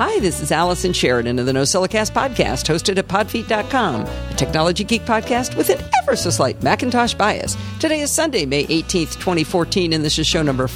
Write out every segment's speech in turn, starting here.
Hi, this is Allison Sheridan of the NosillaCast podcast, hosted at podfeet.com, a technology geek podcast with an ever so slight Macintosh bias. Today is Sunday, May 18th, 2014, and this is show number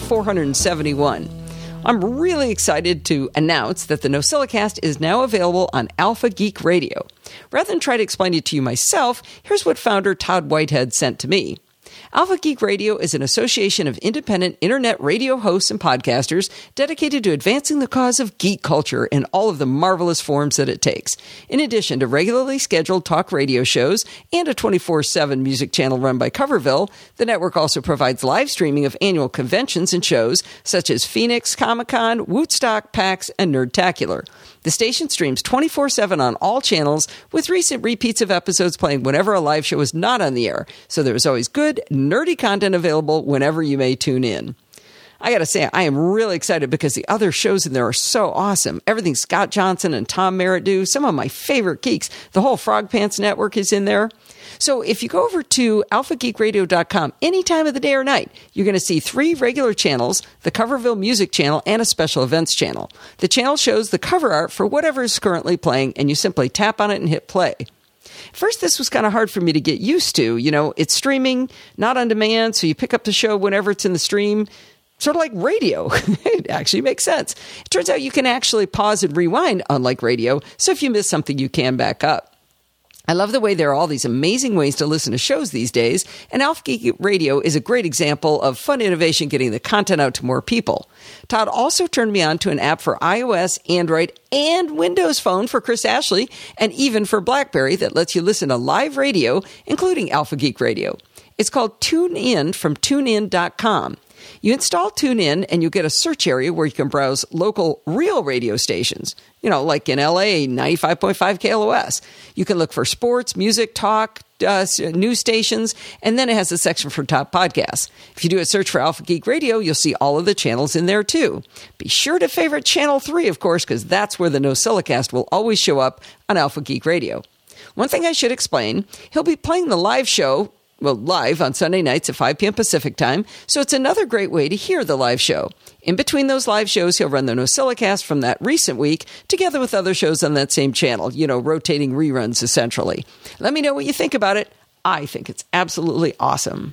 471. I'm really excited to announce that the NosillaCast is now available on Alpha Geek Radio. Rather than try to explain it to you myself, here's what founder Todd Whitehead sent to me. Alpha Geek Radio is an association of independent internet radio hosts and podcasters dedicated to advancing the cause of geek culture in all of the marvelous forms that it takes. In addition to regularly scheduled talk radio shows and a 24/7 music channel run by Coverville, the network also provides live streaming of annual conventions and shows such as Phoenix, Comic-Con, Woodstock, PAX, and Nerdtacular. The station streams 24/7 on all channels, with recent repeats of episodes playing whenever a live show is not on the air, so there is always good, nerdy content available whenever you may tune in. I gotta say, I am really excited because the other shows in there are so awesome. Everything Scott Johnson and Tom Merritt do, some of my favorite geeks. The whole Frog Pants Network is in there. So if you go over to alphageekradio.com any time of the day or night, you're going to see 3 regular channels, the Coverville Music Channel, and a special events channel. The channel shows the cover art for whatever is currently playing, and you simply tap on it and hit play. First, this was kind of hard for me to get used to. You know, it's streaming, not on demand, so you pick up the show whenever it's in the stream. Sort of like radio. It actually makes sense. It turns out you can actually pause and rewind, unlike radio, so if you miss something, you can back up. I love the way there are all these amazing ways to listen to shows these days, and Alpha Geek Radio is a great example of fun innovation getting the content out to more people. Todd also turned me on to an app for iOS, Android, and Windows Phone for Chris Ashley, and even for BlackBerry that lets you listen to live radio, including Alpha Geek Radio. It's called TuneIn from TuneIn.com. You install TuneIn and you get a search area where you can browse local real radio stations, you know, like in LA, 95.5 KLOS. You can look for sports, music, talk, news stations, and then it has a section for top podcasts. If you do a search for Alpha Geek Radio, you'll see all of the channels in there too. Be sure to favorite Channel 3, of course, because that's where the NosillaCast will always show up on Alpha Geek Radio. One thing I should explain, he'll be playing the live show live on Sunday nights at 5 p.m. Pacific time, so it's another great way to hear the live show. In between those live shows, he'll run the NosillaCast from that recent week, together with other shows on that same channel, you know, rotating reruns essentially. Let me know what you think about it. I think it's absolutely awesome.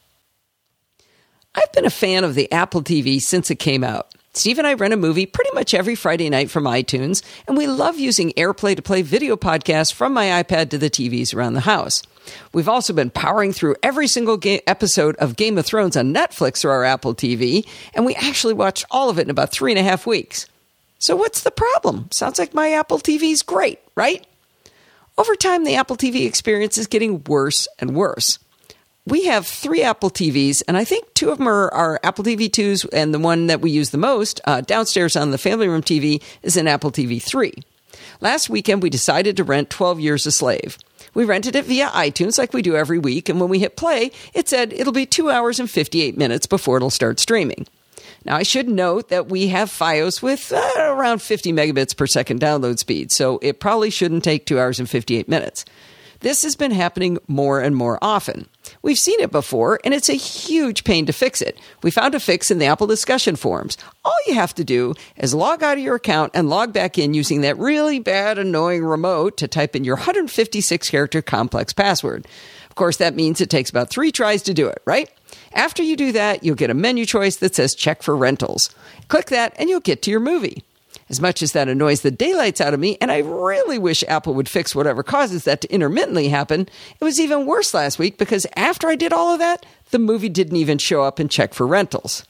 I've been a fan of the Apple TV since it came out. Steve and I rent a movie pretty much every Friday night from iTunes, and we love using AirPlay to play video podcasts from my iPad to the TVs around the house. We've also been powering through every single episode of Game of Thrones on Netflix through our Apple TV, and we actually watched all of it in about 3.5 weeks. So what's the problem? Sounds like my Apple TV's great, right? Over time, the Apple TV experience is getting worse and worse. We have 3 Apple TVs, and I think 2 of them are our Apple TV 2s, and the one that we use the most, downstairs on the family room TV, is an Apple TV 3. Last weekend, we decided to rent 12 Years a Slave. We rented it via iTunes like we do every week, and when we hit play, it said it'll be 2 hours and 58 minutes before it'll start streaming. Now, I should note that we have Fios with around 50 megabits per second download speed, so it probably shouldn't take 2 hours and 58 minutes. This has been happening more and more often. We've seen it before, and it's a huge pain to fix it. We found a fix in the Apple discussion forums. All you have to do is log out of your account and log back in using that really bad, annoying remote to type in your 156-character complex password. Of course, that means it takes about 3 tries to do it, right? After you do that, you'll get a menu choice that says Check for Rentals. Click that, and you'll get to your movie. As much as that annoys the daylights out of me, and I really wish Apple would fix whatever causes that to intermittently happen, it was even worse last week because after I did all of that, the movie didn't even show up in Check for Rentals.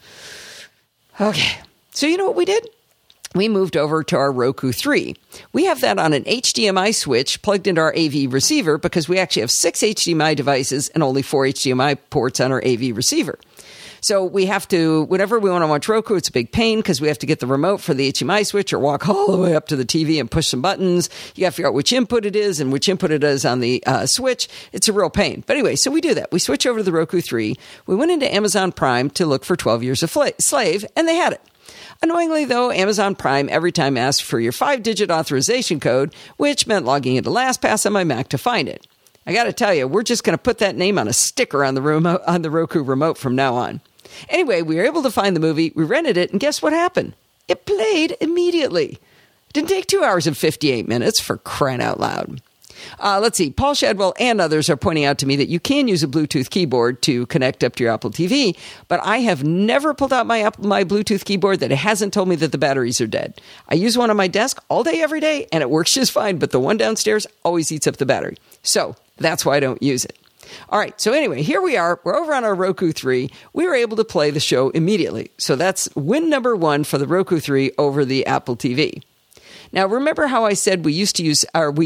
Okay, so you know what we did? We moved over to our Roku 3. We have that on an HDMI switch plugged into our AV receiver because we actually have 6 HDMI devices and only 4 HDMI ports on our AV receiver. So we have to, whenever we want to watch Roku, it's a big pain because we have to get the remote for the HDMI switch or walk all the way up to the TV and push some buttons. You got to figure out which input it is and which input it is on the switch. It's a real pain. But anyway, so we do that. We switch over to the Roku 3. We went into Amazon Prime to look for 12 Years a Slave, and they had it. Annoyingly, though, Amazon Prime every time asked for your 5-digit authorization code, which meant logging into LastPass on my Mac to find it. I got to tell you, we're just going to put that name on a sticker on the Roku remote from now on. Anyway, we were able to find the movie, we rented it, and guess what happened? It played immediately. Didn't take 2 hours and 58 minutes, for crying out loud. Let's see. Paul Shadwell and others are pointing out to me that you can use a Bluetooth keyboard to connect up to your Apple TV, but I have never pulled out my Bluetooth keyboard that it hasn't told me that the batteries are dead. I use one on my desk all day, every day, and it works just fine, but the one downstairs always eats up the battery. So that's why I don't use it. All right, so anyway, here we are. We're over on our Roku 3. We were able to play the show immediately. So that's win number 1 for the Roku 3 over the Apple TV. Now, remember how I said we like to use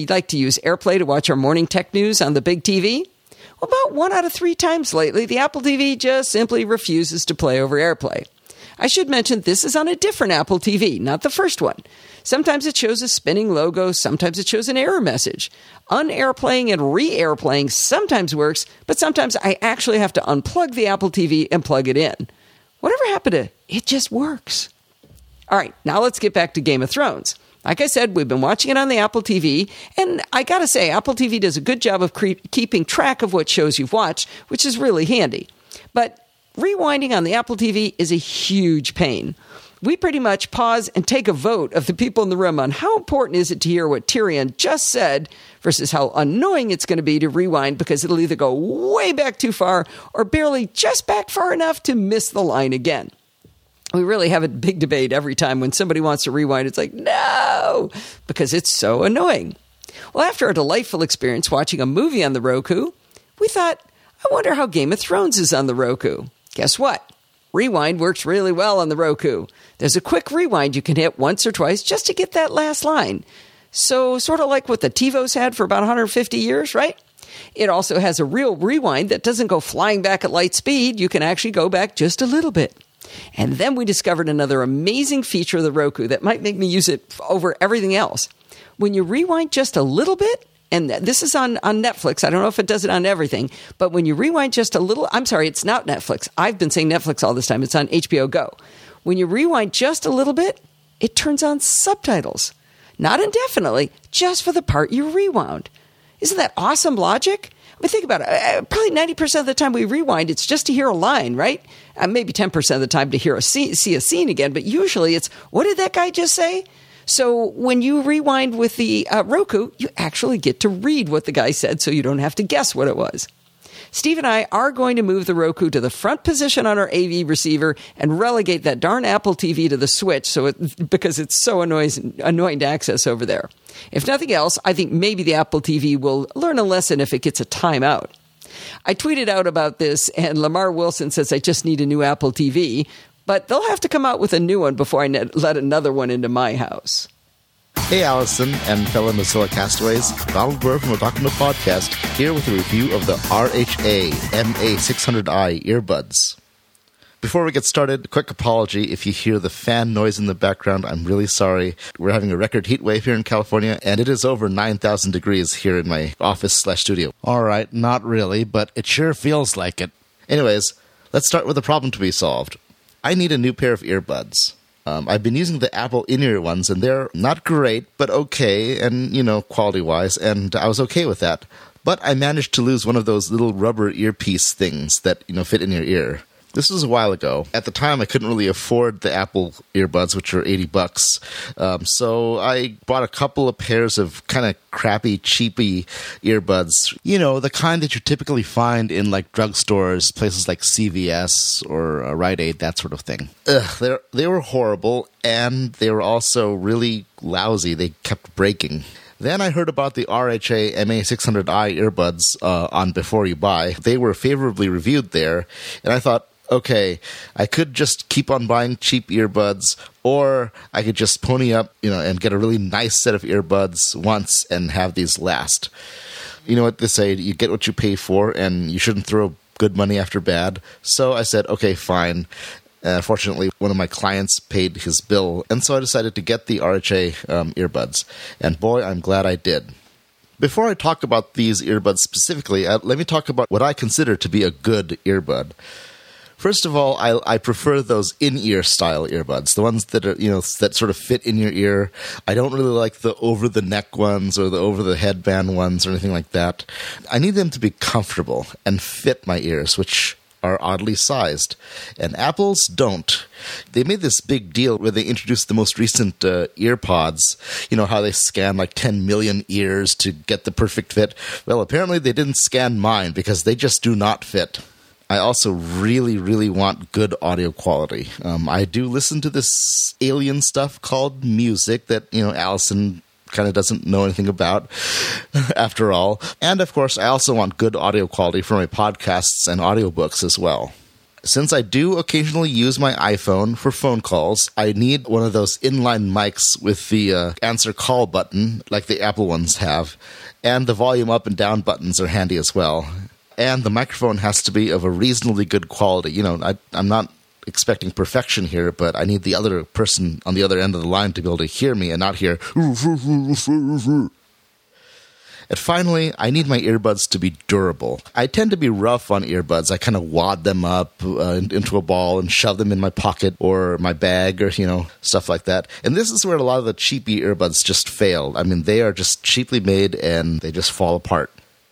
AirPlay to watch our morning tech news on the big TV? Well, about 1 out of 3 times lately, the Apple TV just simply refuses to play over AirPlay. I should mention this is on a different Apple TV, not the first one. Sometimes it shows a spinning logo, sometimes it shows an error message. Un-AirPlaying and re-AirPlaying sometimes works, but sometimes I actually have to unplug the Apple TV and plug it in. Whatever happened to it just works? All right, now let's get back to Game of Thrones. Like I said, we've been watching it on the Apple TV, and I gotta say, Apple TV does a good job of keeping track of what shows you've watched, which is really handy. But rewinding on the Apple TV is a huge pain. We pretty much pause and take a vote of the people in the room on how important is it to hear what Tyrion just said versus how annoying it's going to be to rewind because it'll either go way back too far or barely just back far enough to miss the line again. We really have a big debate every time when somebody wants to rewind. It's like, no, because it's so annoying. Well, after a delightful experience watching a movie on the Roku, we thought, I wonder how Game of Thrones is on the Roku. Guess what? Rewind works really well on the Roku. There's a quick rewind you can hit once or twice just to get that last line. So sort of like what the TiVos had for about 150 years, right? It also has a real rewind that doesn't go flying back at light speed. You can actually go back just a little bit. And then we discovered another amazing feature of the Roku that might make me use it over everything else. When you rewind just a little bit, and this is on Netflix. I don't know if it does it on everything, but when you rewind just a little, I'm sorry, it's not Netflix. I've been saying Netflix all this time. It's on HBO Go. When you rewind just a little bit, it turns on subtitles. Not indefinitely, just for the part you rewound. Isn't that awesome logic? I mean, think about it. Probably 90% of the time we rewind, it's just to hear a line, right? Maybe 10% of the time to see a scene again, but usually it's, what did that guy just say? So when you rewind with the Roku, you actually get to read what the guy said so you don't have to guess what it was. Steve and I are going to move the Roku to the front position on our AV receiver and relegate that darn Apple TV to the switch because it's so annoying to access over there. If nothing else, I think maybe the Apple TV will learn a lesson if it gets a timeout. I tweeted out about this, and Lamar Wilson says I just need a new Apple TV, but they'll have to come out with a new one before I let another one into my house. Hey, Allison and fellow Mozilla castaways. Donald Burr from the Talking to Podcast here with a review of the RHA MA600i earbuds. Before we get started, a quick apology if you hear the fan noise in the background. I'm really sorry. We're having a record heat wave here in California, and it is over 9,000 degrees here in my office/studio. All right, not really, but it sure feels like it. Anyways, let's start with the problem to be solved. I need a new pair of earbuds. I've been using the Apple in-ear ones, and they're not great, but okay, and, quality-wise, and I was okay with that. But I managed to lose one of those little rubber earpiece things that, fit in your ear. This was a while ago. At the time, I couldn't really afford the Apple earbuds, which are $80. So I bought a couple of pairs of kind of crappy, cheapy earbuds. The kind that you typically find in drugstores, places like CVS or Rite Aid, that sort of thing. They were horrible, and they were also really lousy. They kept breaking. Then I heard about the RHA MA600i earbuds on Before You Buy. They were favorably reviewed there, and I thought, okay, I could just keep on buying cheap earbuds, or I could just pony up, and get a really nice set of earbuds once and have these last. You know what they say, you get what you pay for, and you shouldn't throw good money after bad. So I said, okay, fine. Fortunately, one of my clients paid his bill, and so I decided to get the RHA earbuds. And boy, I'm glad I did. Before I talk about these earbuds specifically, let me talk about what I consider to be a good earbud. First of all, I prefer those in-ear style earbuds, the ones that are, that sort of fit in your ear. I don't really like the over-the-neck ones or the over-the-headband ones or anything like that. I need them to be comfortable and fit my ears, which are oddly sized, and Apple's don't. They made this big deal where they introduced the most recent EarPods. You know how they scan like 10 million ears to get the perfect fit? Well, apparently they didn't scan mine because they just do not fit. I also really, really want good audio quality. I do listen to this alien stuff called music that, Allison kind of doesn't know anything about after all. And of course, I also want good audio quality for my podcasts and audiobooks as well. Since I do occasionally use my iPhone for phone calls, I need one of those inline mics with the answer call button like the Apple ones have. And the volume up and down buttons are handy as well. And the microphone has to be of a reasonably good quality. I'm not expecting perfection here, but I need the other person on the other end of the line to be able to hear me and not hear. And finally, I need my earbuds to be durable. I tend to be rough on earbuds. I kind of wad them up into a ball and shove them in my pocket or my bag or, stuff like that. And this is where a lot of the cheapy earbuds just fail. I mean, they are just cheaply made and they just fall apart.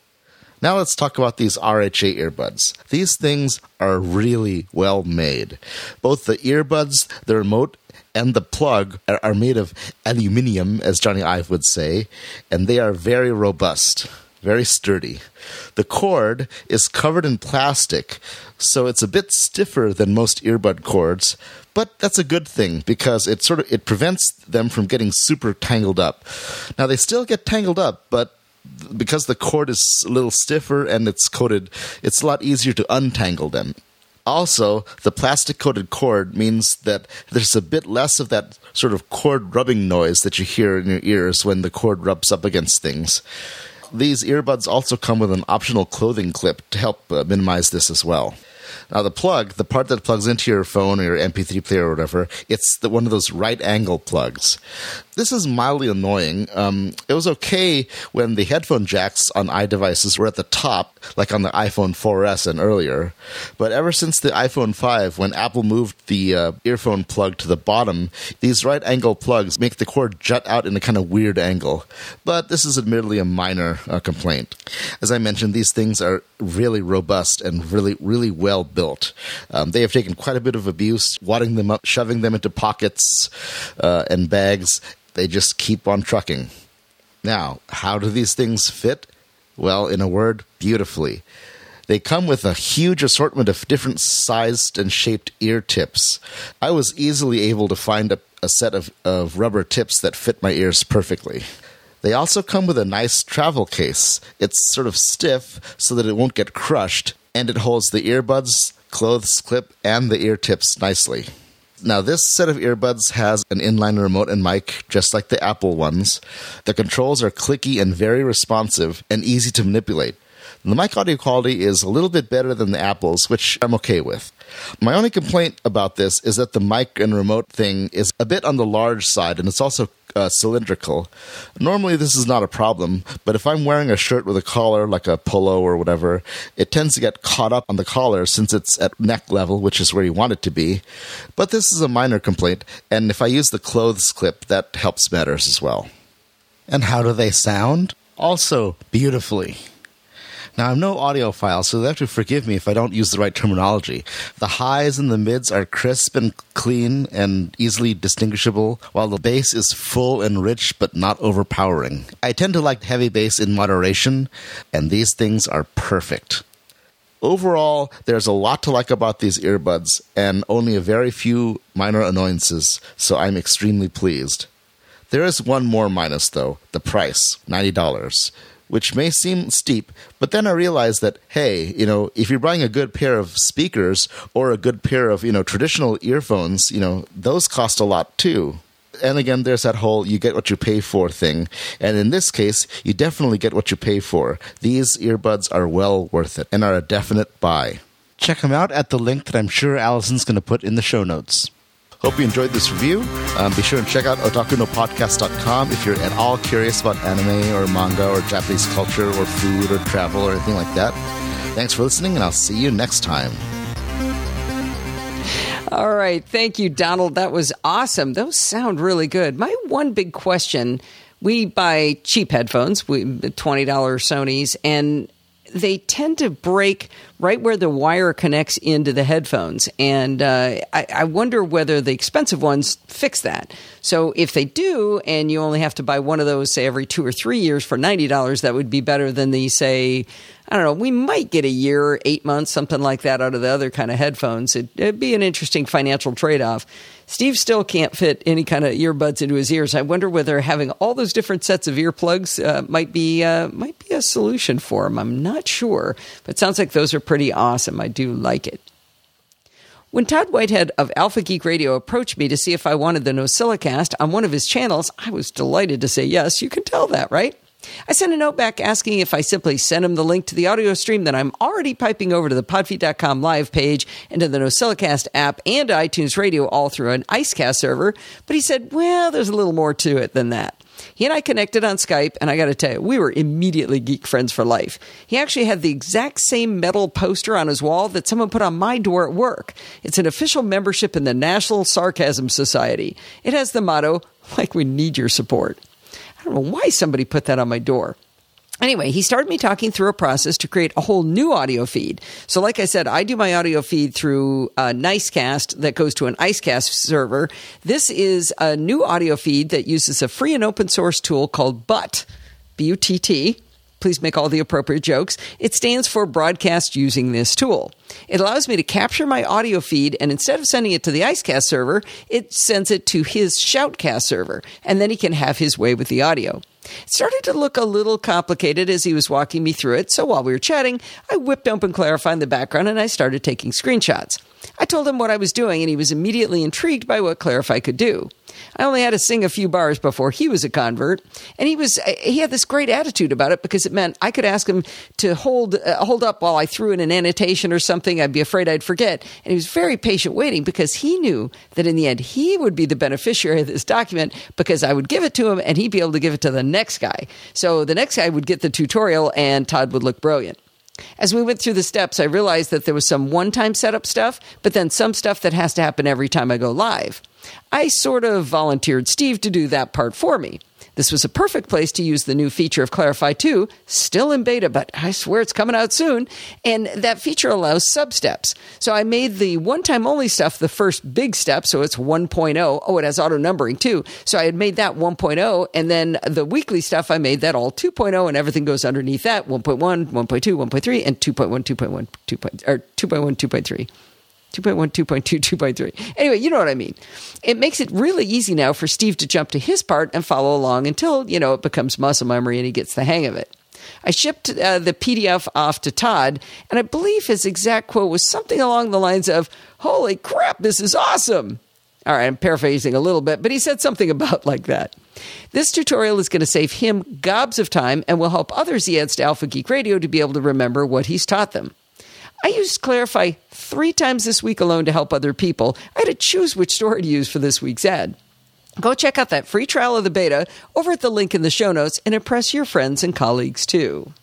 Now let's talk about these RHA earbuds. These things are really well made. Both the earbuds, the remote, and the plug are made of aluminium, as Johnny Ive would say, and they are very robust, very sturdy. The cord is covered in plastic, so it's a bit stiffer than most earbud cords, but that's a good thing because it prevents them from getting super tangled up. Now they still get tangled up, but because the cord is a little stiffer and it's coated, it's a lot easier to untangle them. Also, the plastic-coated cord means that there's a bit less of that sort of cord rubbing noise that you hear in your ears when the cord rubs up against things. These earbuds also come with an optional clothing clip to help minimize this as well. Now, the plug, the part that plugs into your phone or your MP3 player or whatever, it's one of those right-angle plugs. This is mildly annoying. It was okay when the headphone jacks on iDevices were at the top, like on the iPhone 4S and earlier. But ever since the iPhone 5, when Apple moved the earphone plug to the bottom, these right-angle plugs make the cord jut out in a kind of weird angle. But this is admittedly a minor complaint. As I mentioned, these things are really robust and really, really well built. They have taken quite a bit of abuse, wadding them up, shoving them into pockets and bags. They just keep on trucking. Now, how do these things fit? Well, in a word, beautifully. They come with a huge assortment of different sized and shaped ear tips. I was easily able to find a set of rubber tips that fit my ears perfectly. They also come with a nice travel case. It's sort of stiff so that it won't get crushed, and it holds the earbuds, clothes clip, and the ear tips nicely. Now, this set of earbuds has an inline remote and mic, just like the Apple ones. The controls are clicky and very responsive and easy to manipulate. The mic audio quality is a little bit better than the Apple's, which I'm okay with. My only complaint about this is that the mic and remote thing is a bit on the large side, and it's also cylindrical. Normally this is not a problem, but if I'm wearing a shirt with a collar, like a polo or whatever, it tends to get caught up on the collar since it's at neck level, which is where you want it to be. But this is a minor complaint, and if I use the clothes clip, that helps matters as well. And how do they sound? Also beautifully. Now, I'm no audiophile, so you'll have to forgive me if I don't use the right terminology. The highs and the mids are crisp and clean and easily distinguishable, while the bass is full and rich but not overpowering. I tend to like heavy bass in moderation, and these things are perfect. Overall, there's a lot to like about these earbuds, and only a very few minor annoyances, so I'm extremely pleased. There is one more minus, though, the price, $90. Which may seem steep, but then I realized that, hey, if you're buying a good pair of speakers or a good pair of, traditional earphones, those cost a lot too. And again, there's that whole you get what you pay for thing. And in this case, you definitely get what you pay for. These earbuds are well worth it and are a definite buy. Check them out at the link that I'm sure Allison's going to put in the show notes. Hope you enjoyed this review. Be sure and check out otakunopodcast.com if you're at all curious about anime or manga or Japanese culture or food or travel or anything like that. Thanks for listening, and I'll see you next time. All right. Thank you, Donald. That was awesome. Those sound really good. My one big question, we buy cheap headphones, $20 Sonys, and they tend to break right where the wire connects into the headphones. And I wonder whether the expensive ones fix that. So if they do, and you only have to buy one of those, say, every 2 or 3 years for $90, that would be better than the, say, I don't know, we might get a year, 8 months, something like that out of the other kind of headphones. It'd be an interesting financial trade-off. Steve still can't fit any kind of earbuds into his ears. I wonder whether having all those different sets of earplugs might be a solution for him. I'm not sure, but it sounds like those are pretty awesome. I do like it. When Todd Whitehead of Alpha Geek Radio approached me to see if I wanted the NosillaCast on one of his channels, I was delighted to say yes. You can tell that, right? I sent a note back asking if I simply sent him the link to the audio stream that I'm already piping over to the podfeet.com live page and to the NosillaCast app and iTunes Radio all through an IceCast server, but he said, well, there's a little more to it than that. He and I connected on Skype, and I got to tell you, we were immediately geek friends for life. He actually had the exact same metal poster on his wall that someone put on my door at work. It's an official membership in the National Sarcasm Society. It has the motto, like we need your support. I don't know why somebody put that on my door. Anyway, he started me talking through a process to create a whole new audio feed. So like I said, I do my audio feed through Nicecast that goes to an IceCast server. This is a new audio feed that uses a free and open source tool called BUTT, B-U-T-T. Please make all the appropriate jokes. It stands for Broadcast Using This Tool. It allows me to capture my audio feed, and instead of sending it to the IceCast server, it sends it to his Shoutcast server, and then he can have his way with the audio. It started to look a little complicated as he was walking me through it, so while we were chatting, I whipped open Clarify in the background and I started taking screenshots. I told him what I was doing, and he was immediately intrigued by what Clarify could do. I only had to sing a few bars before he was a convert, and he had this great attitude about it because it meant I could ask him to hold up while I threw in an annotation or something. I'd be afraid I'd forget, and he was very patient waiting because he knew that in the end he would be the beneficiary of this document because I would give it to him and he'd be able to give it to the next guy. So the next guy would get the tutorial and Todd would look brilliant. As we went through the steps, I realized that there was some one-time setup stuff, but then some stuff that has to happen every time I go live. I sort of volunteered Steve to do that part for me. This was a perfect place to use the new feature of Clarify 2, still in beta, but I swear it's coming out soon, and that feature allows sub-steps. So I made the one-time only stuff the first big step, so it's 1.0. Oh, it has auto-numbering too. So I had made that 1.0, and then the weekly stuff, I made that all 2.0, and everything goes underneath that, 1.1, 1.2, 1.3, and 2.1, 2.1, 2.1, 2.3. 2.1, 2.2, 2.3. Anyway, you know what I mean. It makes it really easy now for Steve to jump to his part and follow along until, it becomes muscle memory and he gets the hang of it. I shipped the PDF off to Todd, and I believe his exact quote was something along the lines of, "Holy crap, this is awesome." All right, I'm paraphrasing a little bit, but he said something about like that. This tutorial is going to save him gobs of time and will help others he adds to Alpha Geek Radio to be able to remember what he's taught them. I used Clarify 3 times this week alone to help other people. I had to choose which story to use for this week's ad. Go check out that free trial of the beta over at the link in the show notes and impress your friends and colleagues too.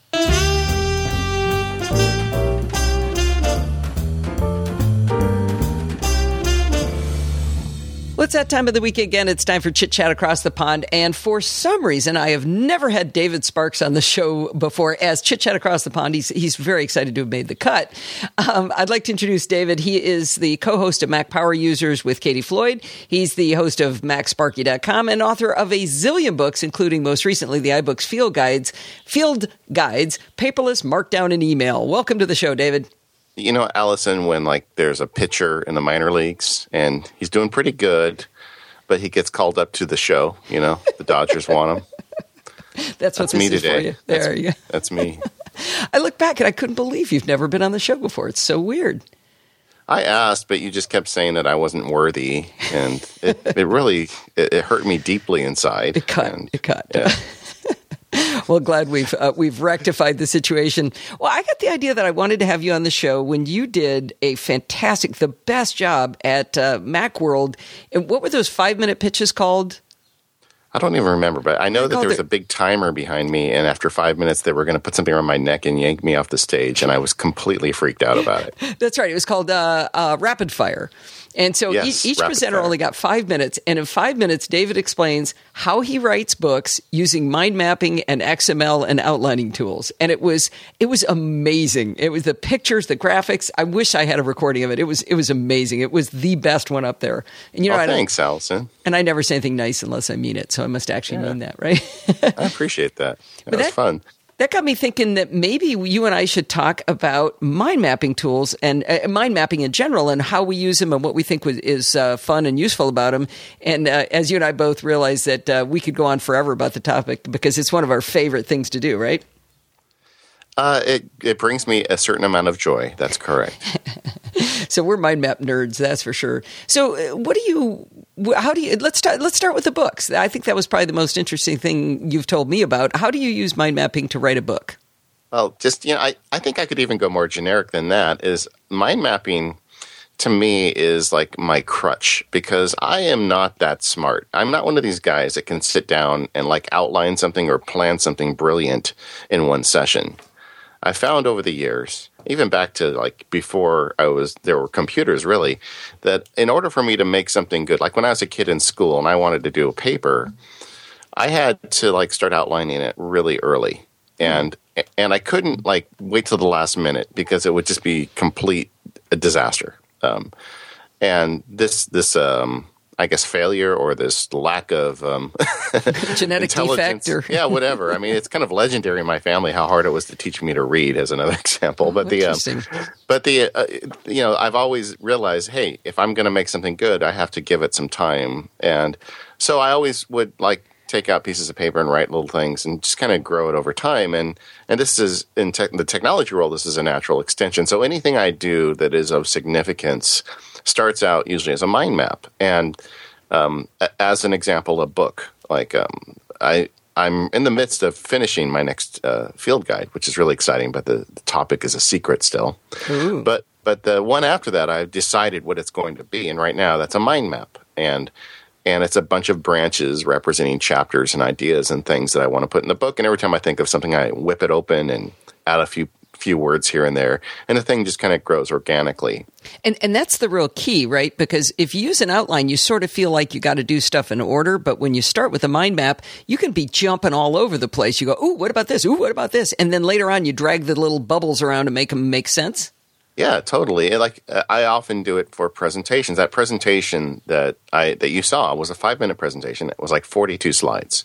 Well, it's that time of the week again. It's time for Chit Chat Across the Pond. And for some reason, I have never had David Sparks on the show before as Chit Chat Across the Pond. He's very excited to have made the cut. I'd like to introduce David. He is the co-host of Mac Power Users with Katie Floyd. He's the host of MacSparky.com and author of a zillion books, including most recently the iBooks Field Guides, Paperless, Markdown, and Email. Welcome to the show, David. You know, Allison, when there's a pitcher in the minor leagues and he's doing pretty good, but he gets called up to the show, the Dodgers want him. That's what me this today. Is for you. There you go. That's me. I look back and I couldn't believe you've never been on the show before. It's so weird. I asked, but you just kept saying that I wasn't worthy, and it really hurt me deeply inside. It cut. Yeah. Well, glad we've rectified the situation. Well, I got the idea that I wanted to have you on the show when you did the best job at Macworld. And what were those 5-minute pitches called? I don't even remember, but I know that there was a big timer behind me, and after 5 minutes, they were going to put something around my neck and yank me off the stage, and I was completely freaked out about it. That's right. It was called Rapid Fire. And so Yes, each rapid presenter fire. only got 5 minutes. And in 5 minutes, David explains how he writes books using mind mapping and XML and outlining tools. And it was amazing. It was the pictures, the graphics. I wish I had a recording of it. It was amazing. It was the best one up there. And Thanks, Allison. And I never say anything nice unless I mean it. So I must actually mean that, right? I appreciate that. That was fun. That got me thinking that maybe you and I should talk about mind mapping tools and mind mapping in general and how we use them and what we think is fun and useful about them. And as you and I both realize that we could go on forever about the topic because it's one of our favorite things to do, right? It brings me a certain amount of joy. That's correct. So we're mind map nerds, that's for sure. So let's start with the books. I think that was probably the most interesting thing you've told me about. How do you use mind mapping to write a book? Well, just, I think I could even go more generic than that. Is mind mapping to me is like my crutch because I am not that smart. I'm not one of these guys that can sit down and like outline something or plan something brilliant in one session. I found over the years, even back to like before there were computers really, that in order for me to make something good, like when I was a kid in school and I wanted to do a paper, I had to like start outlining it really early. And I couldn't like wait till the last minute because it would just be complete disaster. And this I guess failure or this lack of genetic defect or yeah, whatever. I mean, it's kind of legendary in my family how hard it was to teach me to read, as another example. But I've always realized, hey, if I'm going to make something good, I have to give it some time, and so I always would like take out pieces of paper and write little things and just kind of grow it over time. And this is in the technology world, this is a natural extension. So anything I do that is of significance starts out usually as a mind map. And as an example, a book, like I'm in the midst of finishing my next field guide, which is really exciting, but the topic is a secret still. Ooh. But the one after that, I've decided what it's going to be. And right now that's a mind map. And it's a bunch of branches representing chapters and ideas and things that I want to put in the book. And every time I think of something, I whip it open and add a few words here and there. And the thing just kind of grows organically. And that's the real key, right? Because if you use an outline, you sort of feel like you got to do stuff in order. But when you start with a mind map, you can be jumping all over the place. You go, ooh, what about this? Ooh, what about this? And then later on, you drag the little bubbles around to make them make sense. Yeah, totally. Like I often do it for presentations. That presentation that you saw was a 5-minute presentation. It was like 42 slides.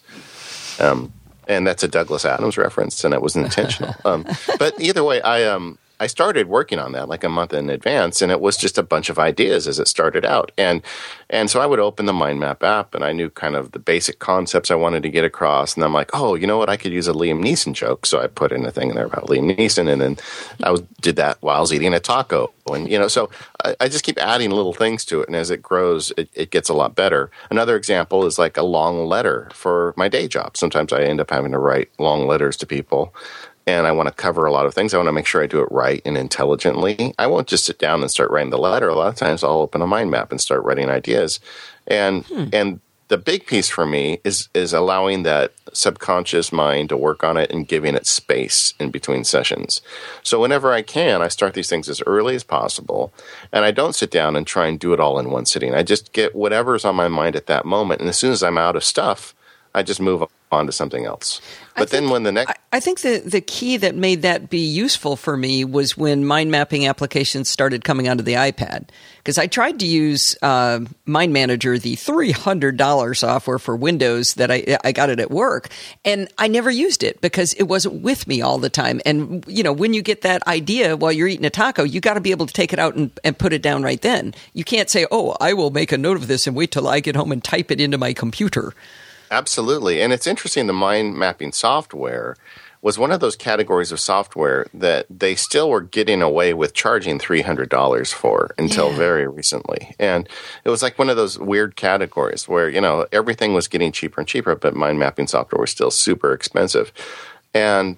And that's a Douglas Adams reference, and it was intentional. But either way, I started working on that like a month in advance, and it was just a bunch of ideas as it started out. And so I would open the Mind Map app, and I knew kind of the basic concepts I wanted to get across. And I'm like, oh, you know what? I could use a Liam Neeson joke. So I put in a thing in there about Liam Neeson, and then I did that while I was eating a taco. And, so I just keep adding little things to it. And as it grows, it gets a lot better. Another example is like a long letter for my day job. Sometimes I end up having to write long letters to people. And I want to cover a lot of things. I want to make sure I do it right and intelligently. I won't just sit down and start writing the letter. A lot of times I'll open a mind map and start writing ideas. And the big piece for me is allowing that subconscious mind to work on it and giving it space in between sessions. So whenever I can, I start these things as early as possible. And I don't sit down and try and do it all in one sitting. I just get whatever's on my mind at that moment. And as soon as I'm out of stuff, I just move on to something else. But then when the next... I think the key that made that be useful for me was when mind mapping applications started coming onto the iPad. Because I tried to use Mind Manager, the $300 software for Windows that I got it at work, and I never used it because it wasn't with me all the time. And, when you get that idea while you're eating a taco, you got to be able to take it out and put it down right then. You can't say, oh, I will make a note of this and wait till I get home and type it into my computer. Absolutely. And it's interesting, the mind mapping software was one of those categories of software that they still were getting away with charging $300 for until very recently. And it was like one of those weird categories where, everything was getting cheaper and cheaper, but mind mapping software was still super expensive. And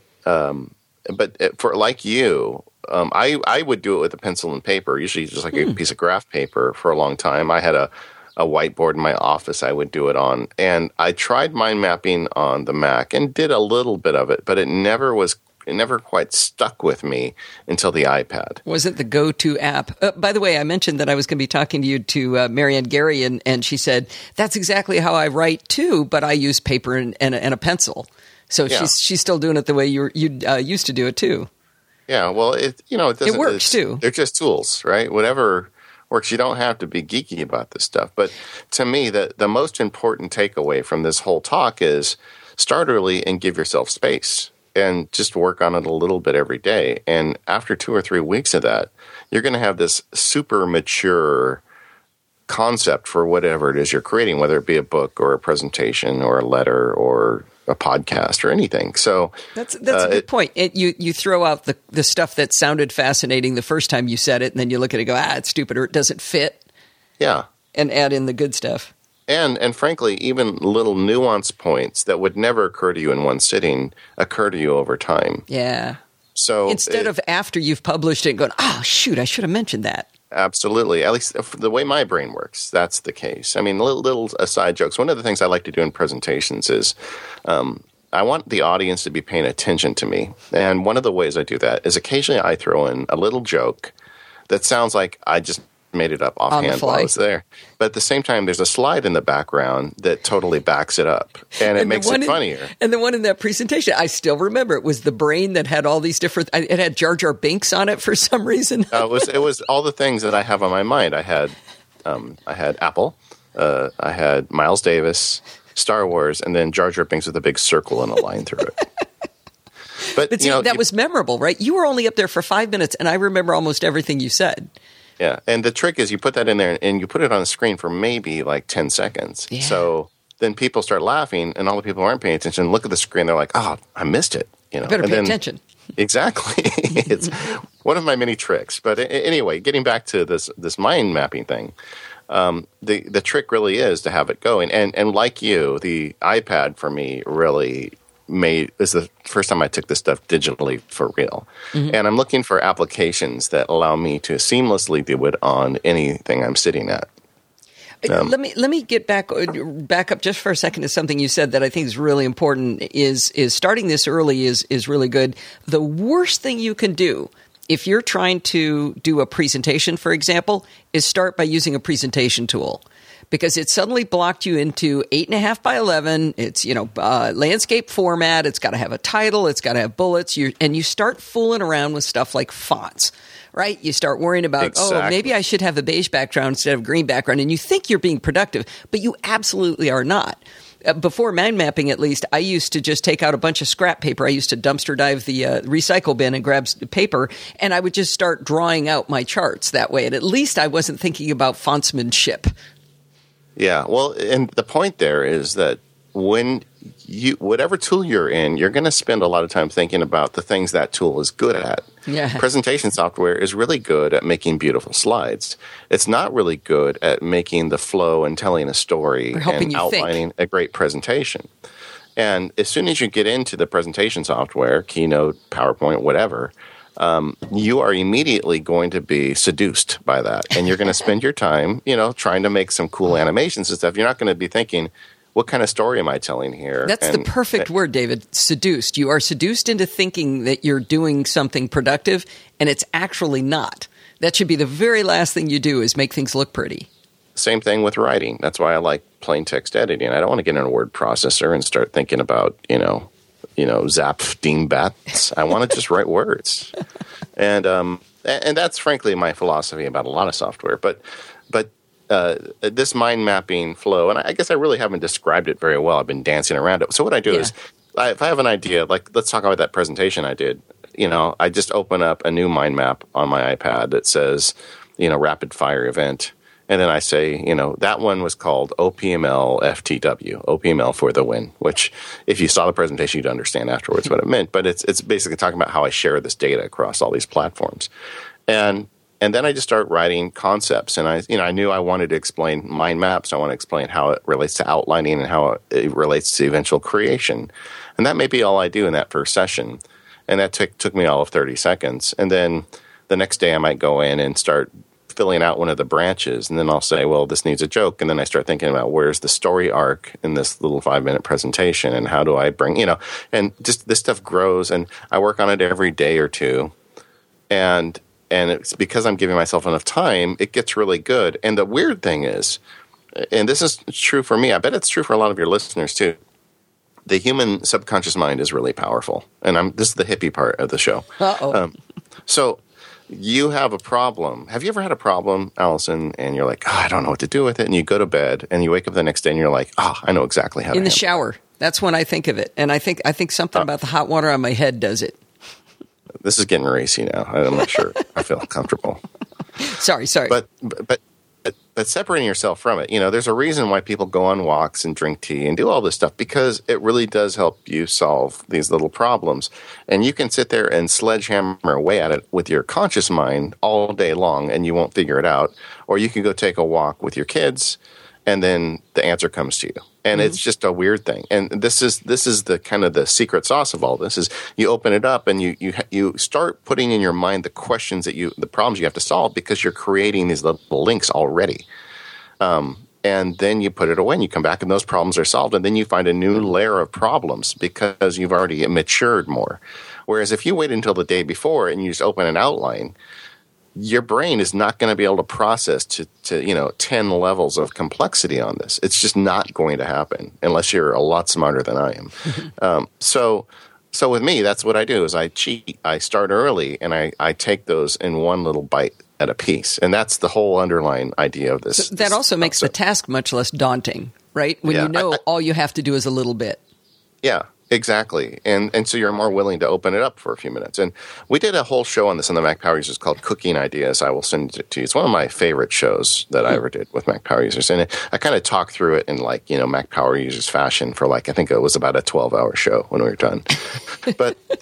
but for like you, I would do it with a pencil and paper, usually just like a piece of graph paper for a long time. I had a whiteboard in my office I would do it on. And I tried mind mapping on the Mac and did a little bit of it, but it never was never quite stuck with me until the iPad. Wasn't the go-to app. By the way, I mentioned that I was going to be talking to Marianne Gary, and she said, that's exactly how I write too, but I use paper and a pencil. So she's still doing it the way you used to do it too. Yeah, well, it doesn't. It works too. They're just tools, right? Whatever works. You don't have to be geeky about this stuff. But to me, the most important takeaway from this whole talk is start early and give yourself space and just work on it a little bit every day. And after 2 or 3 weeks of that, you're going to have this super mature concept for whatever it is you're creating, whether it be a book or a presentation or a letter or a podcast or anything. So that's a good point. You throw out the stuff that sounded fascinating the first time you said it, and then you look at it and go, it's stupid, or it doesn't fit. Yeah. And add in the good stuff. And frankly, even little nuance points that would never occur to you in one sitting occur to you over time. Yeah. So instead of after you've published it and going, shoot, I should have mentioned that. Absolutely. At least the way my brain works, that's the case. I mean, little aside jokes. One of the things I like to do in presentations is I want the audience to be paying attention to me. And one of the ways I do that is occasionally I throw in a little joke that sounds like I just made it up offhand while I was there. But at the same time, there's a slide in the background that totally backs it up. And it makes it funnier. And the one in that presentation, I still remember, it was the brain that had all these different, it had Jar Jar Binks on it for some reason. It was all the things that I have on my mind. I had Apple, I had Miles Davis, Star Wars, and then Jar Jar Binks with a big circle and a line through it. But see, that was memorable, right? You were only up there for 5 minutes, and I remember almost everything you said. Yeah, and the trick is you put that in there and you put it on the screen for maybe like 10 seconds. Yeah. So then people start laughing, and all the people who aren't paying attention look at the screen. They're like, "Oh, I missed it." Better pay attention. Exactly. It's one of my many tricks. But anyway, getting back to this mind mapping thing, the trick really is to have it going. And like you, the iPad for me really is the first time I took this stuff digitally for real. Mm-hmm. And I'm looking for applications that allow me to seamlessly do it on anything I'm sitting at. Let me get back up just for a second to something you said that I think is really important. Is starting this early is really good. The worst thing you can do if you're trying to do a presentation, for example, is start by using a presentation tool. Because it suddenly blocked you into 8.5 by 11. It's landscape format. It's got to have a title. It's got to have bullets. And you start fooling around with stuff like fonts, right? You start worrying about exactly. Maybe I should have a beige background instead of green background. And you think you're being productive, but you absolutely are not. Before mind mapping, at least, I used to just take out a bunch of scrap paper. I used to dumpster dive the recycle bin and grab paper, and I would just start drawing out my charts that way. And at least I wasn't thinking about fontsmanship. Yeah, well, and the point there is that when whatever tool you're in, you're going to spend a lot of time thinking about the things that tool is good at. Yeah. Presentation software is really good at making beautiful slides. It's not really good at making the flow and telling a story and outlining a great presentation. And as soon as you get into the presentation software, Keynote, PowerPoint, whatever, you are immediately going to be seduced by that. And you're going to spend your time, trying to make some cool animations and stuff. You're not going to be thinking, what kind of story am I telling here? That's the perfect word, David. Seduced. You are seduced into thinking that you're doing something productive, and it's actually not. That should be the very last thing you do is make things look pretty. Same thing with writing. That's why I like plain text editing. I don't want to get in a word processor and start thinking about, zap dingbats. I want to just write words. And that's frankly my philosophy about a lot of software. But this mind mapping flow, and I guess I really haven't described it very well. I've been dancing around it. So what I do is, if I have an idea, like let's talk about that presentation I did. I just open up a new mind map on my iPad that says, rapid fire event. And then I say, that one was called OPML FTW, OPML for the win, which if you saw the presentation, you'd understand afterwards what it meant. But it's basically talking about how I share this data across all these platforms. And then I just start writing concepts. And I knew I wanted to explain mind maps. I want to explain how it relates to outlining and how it relates to eventual creation. And that may be all I do in that first session. And that took me all of 30 seconds. And then the next day I might go in and start filling out one of the branches, and then I'll say, well, this needs a joke, and then I start thinking about where's the story arc in this little 5-minute presentation, and how do I bring, and just this stuff grows, and I work on it every day or two, and it's because I'm giving myself enough time, it gets really good. And the weird thing is, and this is true for me, I bet it's true for a lot of your listeners too, the human subconscious mind is really powerful. And this is the hippie part of the show. So you have a problem. Have you ever had a problem, Allison, and you're like, I don't know what to do with it, and you go to bed, and you wake up the next day, and you're like, I know exactly how to in the handle shower. it. That's when I think of it. And I think something about the hot water on my head does it. This is getting racy now. I'm not sure I feel comfortable. Sorry. But separating yourself from it, there's a reason why people go on walks and drink tea and do all this stuff, because it really does help you solve these little problems. And you can sit there and sledgehammer away at it with your conscious mind all day long, and you won't figure it out. Or you can go take a walk with your kids, and then the answer comes to you. And it's just a weird thing. And this is the kind of the secret sauce of all this is you open it up and you start putting in your mind the questions the problems you have to solve, because you're creating these little links already. And then you put it away and you come back and those problems are solved. And then you find a new layer of problems because you've already matured more. Whereas if you wait until the day before and you just open an outline, your brain is not going to be able to process to 10 levels of complexity on this. It's just not going to happen unless you're a lot smarter than I am. So with me, that's what I do is I cheat. I start early and I take those in one little bite at a piece. And that's the whole underlying idea of this. So that also makes the task much less daunting, right? When all you have to do is a little bit. Yeah. Exactly. And so you're more willing to open it up for a few minutes. And we did a whole show on this on the Mac Power Users called Cooking Ideas. I will send it to you. It's one of my favorite shows that I ever did with Mac Power Users. And I kind of talked through it in Mac Power Users fashion for I think it was about a 12-hour show when we were done. But that's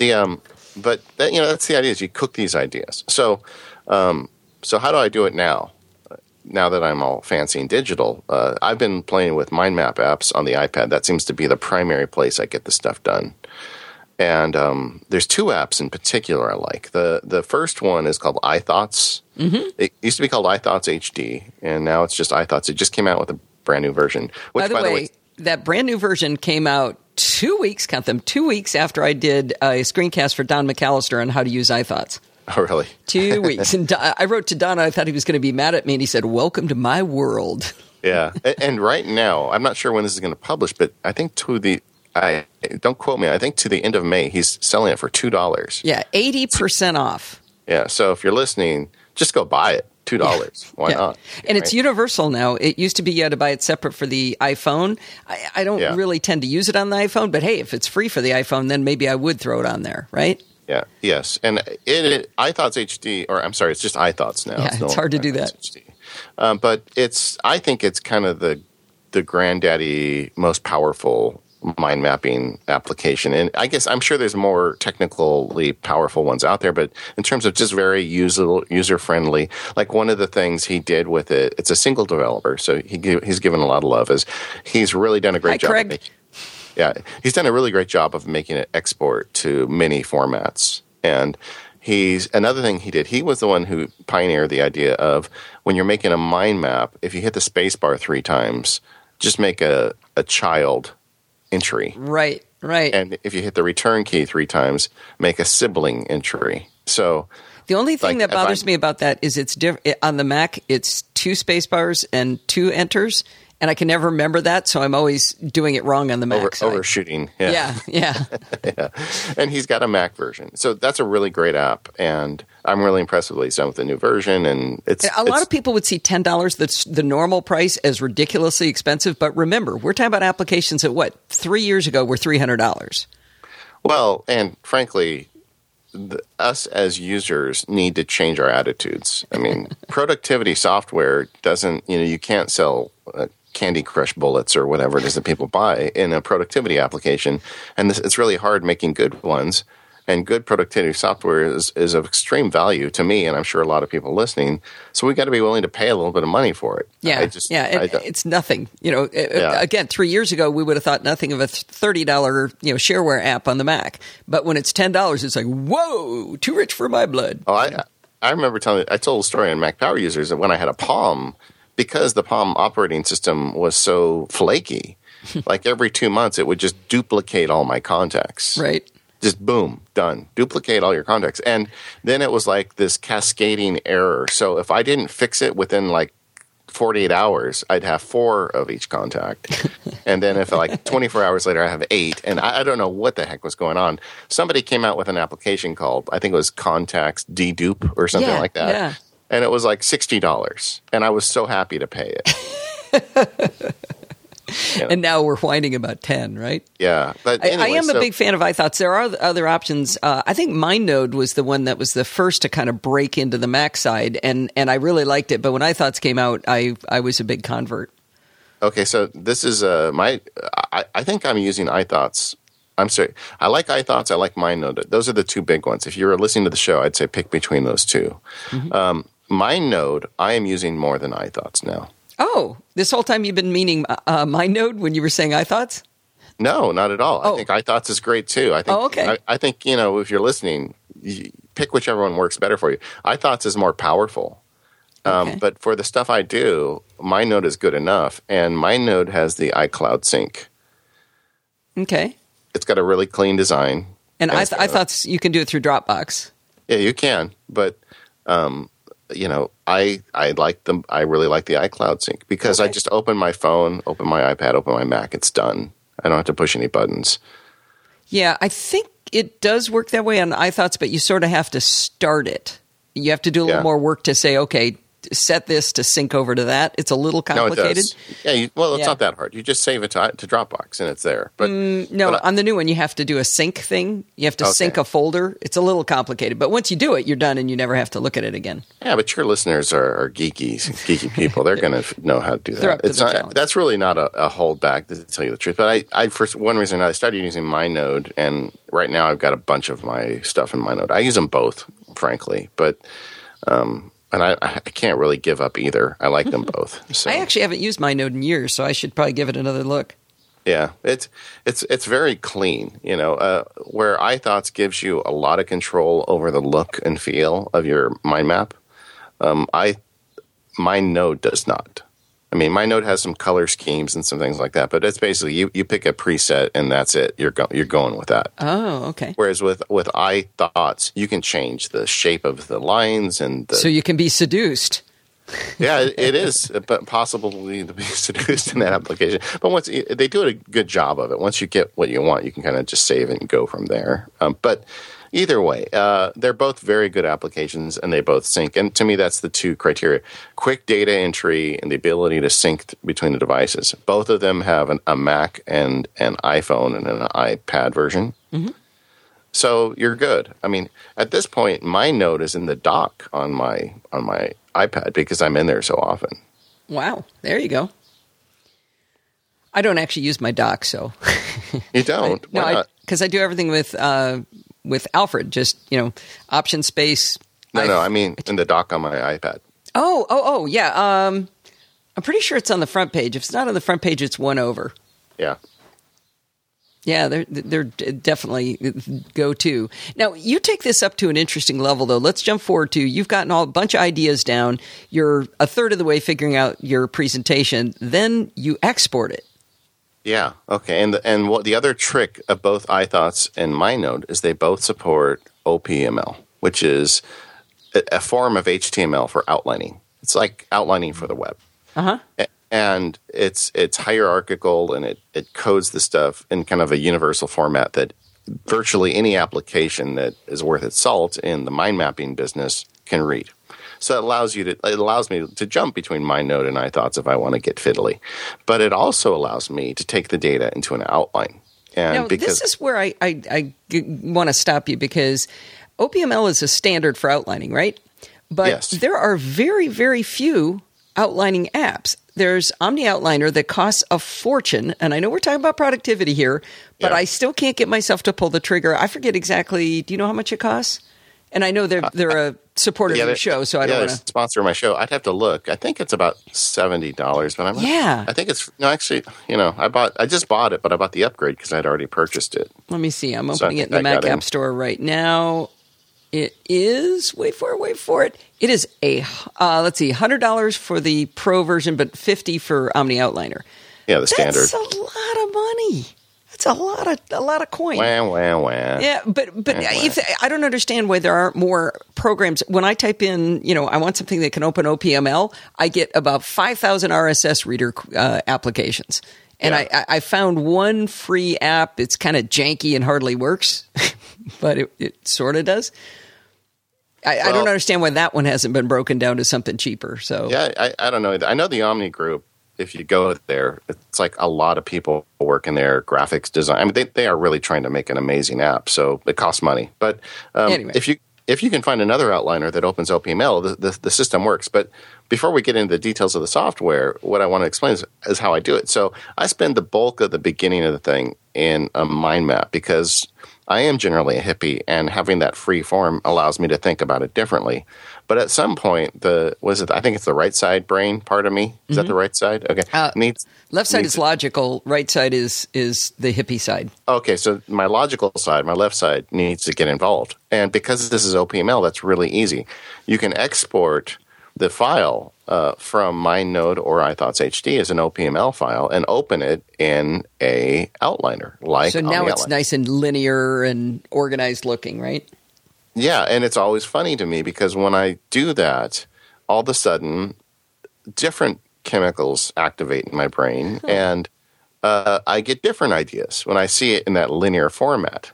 the idea is you cook these ideas. So how do I do it now? Now that I'm all fancy and digital, I've been playing with mind map apps on the iPad. That seems to be the primary place I get the stuff done. And there's two apps in particular I like. The first one is called iThoughts. Mm-hmm. It used to be called iThoughts HD, and now it's just iThoughts. It just came out with a brand new version. Which, by the way, that brand new version came out 2 weeks after I did a screencast for Don McAllister on how to use iThoughts. Oh, really? 2 weeks. And I wrote to Don, I thought he was going to be mad at me, and he said, welcome to my world. Yeah. And right now, I'm not sure when this is going to publish, but I think don't quote me, I think to the end of May, he's selling it for $2. Yeah, 80% off. Yeah, so if you're listening, just go buy it. $2. Why not? And it's universal now. It used to be you had to buy it separate for the iPhone. I don't really tend to use it on the iPhone, but hey, if it's free for the iPhone, then maybe I would throw it on there, right? Yeah. Yes. And iThoughts HD, or I'm sorry, it's just iThoughts now. Yeah, it's hard to do that. HD. But I think it's kind of the granddaddy, most powerful mind mapping application. And I guess I'm sure there's more technically powerful ones out there, but in terms of just very user friendly, like one of the things he did with it, it's a single developer, so he's given a lot of love. Is he's really done a great job. Craig. He's done a really great job of making it export to many formats. And another thing he did, he was the one who pioneered the idea of when you're making a mind map, if you hit the space bar 3 times, just make a child entry. Right. And if you hit the return key 3 times, make a sibling entry. So the only thing that bothers me about that is it's on the Mac, it's 2 space bars and 2 enters. And I can never remember that, so I'm always doing it wrong on the Mac. Overshooting. Yeah. Yeah. And he's got a Mac version. So that's a really great app. And I'm really impressed with what he's done with the new version. And a lot of people would see $10, that's the normal price, as ridiculously expensive. But remember, we're talking about applications that, 3 years ago were $300. Well, and frankly, us as users need to change our attitudes. I mean, productivity software doesn't, you can't sell Candy Crush bullets or whatever it is that people buy in a productivity application. And it's really hard making good ones. And good productivity software is of extreme value to me, and I'm sure a lot of people listening. So we've got to be willing to pay a little bit of money for it. Yeah, it's nothing. Again, 3 years ago, we would have thought nothing of a $30 shareware app on the Mac. But when it's $10, it's like, whoa, too rich for my blood. Oh, I remember I told a story on Mac Power Users that when I had a Palm, because the Palm operating system was so flaky, like every 2 months it would just duplicate all my contacts. Right. Just boom, done. Duplicate all your contacts. And then it was like this cascading error. So if I didn't fix it within like 48 hours, I'd have 4 of each contact. And then if like 24 hours later, I have 8. And I don't know what the heck was going on. Somebody came out with an application called, I think it was Contacts Dedupe or something like that. Yeah. And it was like $60. And I was so happy to pay it. And now we're whining about 10, right? Yeah. But anyway, I am a big fan of iThoughts. There are other options. I think MindNode was the one that was the first to kind of break into the Mac side, and I really liked it. But when iThoughts came out, I was a big convert. Okay, so this is I think I'm using iThoughts. I'm sorry. I like iThoughts. I like MindNode. Those are the two big ones. If you were listening to the show, I'd say pick between those two. Mm-hmm. MindNode, I am using more than iThoughts now. Oh, this whole time you've been meaning MindNode when you were saying iThoughts? No, not at all. Oh. I think iThoughts is great too. I think, okay. I think, if you're listening, pick whichever one works better for you. iThoughts is more powerful. Okay. But for the stuff I do, MindNode is good enough. And MindNode has the iCloud sync. Okay. It's got a really clean design. And iThoughts, you can do it through Dropbox. Yeah, you can. But, I like them. I really like the iCloud sync because I just open my phone, open my iPad, open my Mac. It's done. I don't have to push any buttons. Yeah, I think it does work that way on iThoughts, but you sort of have to start it. You have to do a little more work to say, okay, set this to sync over to that. It's a little complicated. No, it does. Yeah, it's not that hard. You just save it to Dropbox and it's there. But on the new one, you have to do a sync thing. You have to sync a folder. It's a little complicated. But once you do it, you're done and you never have to look at it again. Yeah, but your listeners are geeky people. They're going to know how to do that. They're up to the challenge. That's really not a holdback, to tell you the truth. But I for one reason, I started using MindNode, and right now I've got a bunch of my stuff in MindNode. I use them both, frankly. But and I can't really give up either. I like them both. So. I actually haven't used MindNode in years, so I should probably give it another look. Yeah, it's very clean. Where iThoughts gives you a lot of control over the look and feel of your mind map, MindNode does not. I mean, MindNode has some color schemes and some things like that, but it's basically you pick a preset and that's it. You're going with that. Oh, okay. Whereas with iThoughts, you can change the shape of the lines and so you can be seduced. Yeah, it is possible to be seduced in that application. But once they do a good job of it, once you get what you want, you can kind of just save it and go from there. But either way, they're both very good applications, and they both sync. And to me, that's the two criteria: quick data entry and the ability to sync between the devices. Both of them have a Mac and an iPhone and an iPad version. Mm-hmm. So you're good. I mean, at this point, MindNode is in the dock on my iPad because I'm in there so often. Wow, there you go. I don't actually use my dock, so you don't. Why not? Because I do everything with Alfred. Just option space. No. I mean in the dock on my iPad. Oh, yeah. I'm pretty sure it's on the front page. If it's not on the front page, it's one over. Yeah. Yeah, they're definitely go-to. Now, you take this up to an interesting level, though. Let's jump forward to you've gotten a bunch of ideas down. You're a third of the way figuring out your presentation. Then you export it. Yeah. Okay. And what the other trick of both iThoughts and MindNode is they both support OPML, which is a form of HTML for outlining. It's like outlining for the web. Uh-huh. And it's hierarchical, and it codes the stuff in kind of a universal format that virtually any application that is worth its salt in the mind mapping business can read. So it allows me to jump between MindNode and iThoughts if I want to get fiddly. But it also allows me to take the data into an outline. And now, this is where I want to stop you, because OPML is a standard for outlining, right? But yes. There are very, very few outlining apps. There's Omni Outliner that costs a fortune, and I know we're talking about productivity here, but I still can't get myself to pull the trigger. I forget exactly. Do you know how much it costs? And I know they're a supporter of your show, so I don't want to sponsor my show. I'd have to look. I think it's about $70, but I'm not. Yeah. I think it's actually. I just bought it, but I bought the upgrade because I'd already purchased it. Let me see. I'm opening it in the Mac App Store right now. It is, wait for it. It is $100 for the Pro version, but $50 for Omni Outliner. Yeah, the standard. That's a lot of money. That's a lot of coin. Wah. Yeah, but if I don't understand why there aren't more programs. When I type in, I want something that can open OPML, I get about 5,000 RSS reader applications. And I found one free app. It's kind of janky and hardly works, but it sort of does. I don't understand why that one hasn't been broken down to something cheaper. So yeah, I don't know. I know the Omni group. If you go there, it's like a lot of people work in their graphics design. I mean, they are really trying to make an amazing app, so it costs money. But anyway. If you can find another outliner that opens OPML, the system works. But before we get into the details of the software, what I want to explain is how I do it. So I spend the bulk of the beginning of the thing in a mind map because I am generally a hippie, and having that free form allows me to think about it differently. But at some point, I think it's the right side brain part of me. Is that the right side? Okay. Left side is logical. Right side is the hippie side. Okay, so my logical side, my left side, needs to get involved. And because this is OPML, that's really easy. You can export the file from MindNode or iThoughts HD as an OPML file and open it in a outliner. So now it's nice and linear and organized looking, right? Yeah, and it's always funny to me because when I do that, all of a sudden, different chemicals activate in my brain, and I get different ideas when I see it in that linear format.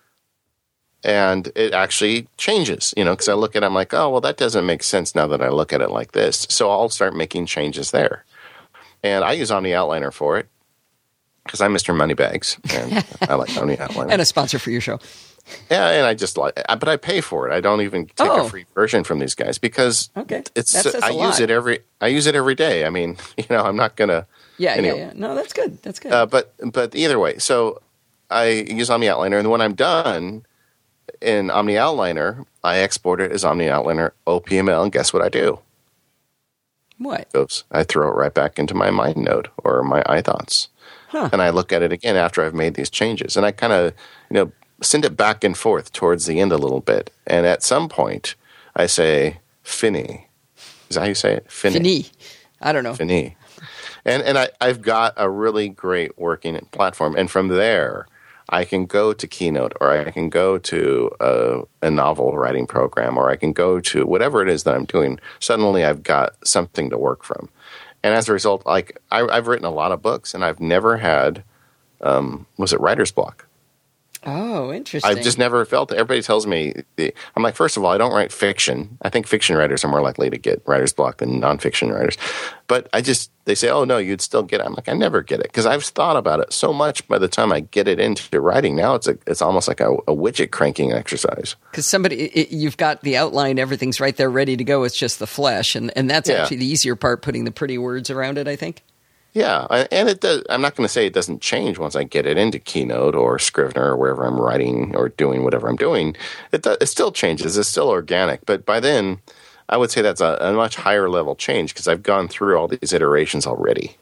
And it actually changes, because I look at it, I'm like, oh, well, that doesn't make sense now that I look at it like this. So I'll start making changes there. And I use Omni Outliner for it because I'm Mr. Moneybags, and I like Omni Outliner. And a sponsor for your show. Yeah, and I just but I pay for it. I don't even take a free version from these guys because I use it every day. I mean, I'm not gonna. Yeah. No, that's good. That's good. But either way, so I use Omni Outliner, and when I'm done in Omni Outliner, I export it as Omni Outliner OPML, and guess what I do? What? I throw it right back into my MindNode or my iThoughts, and I look at it again after I've made these changes, and I kind of send it back and forth towards the end a little bit. And at some point, I say, fini. Is that how you say it? Fini. I don't know. Fini. And I've got a really great working platform. And from there, I can go to Keynote, or I can go to a novel writing program, or I can go to whatever it is that I'm doing. Suddenly, I've got something to work from. And as a result, I've written a lot of books, and I've never had, writer's block. Oh, interesting. I've just never felt it. Everybody tells me, I'm like, first of all, I don't write fiction. I think fiction writers are more likely to get writer's block than nonfiction writers. But they say, oh, no, you'd still get it. I'm like, I never get it because I've thought about it so much by the time I get it into writing. Now it's almost like a widget cranking exercise. Because you've got the outline, everything's right there ready to go. It's just the flesh. And that's actually the easier part, putting the pretty words around it, I think. Yeah, and it does. I'm not going to say it doesn't change once I get it into Keynote or Scrivener or wherever I'm writing or doing whatever I'm doing. It still changes. It's still organic. But by then, I would say that's a much higher level change because I've gone through all these iterations already.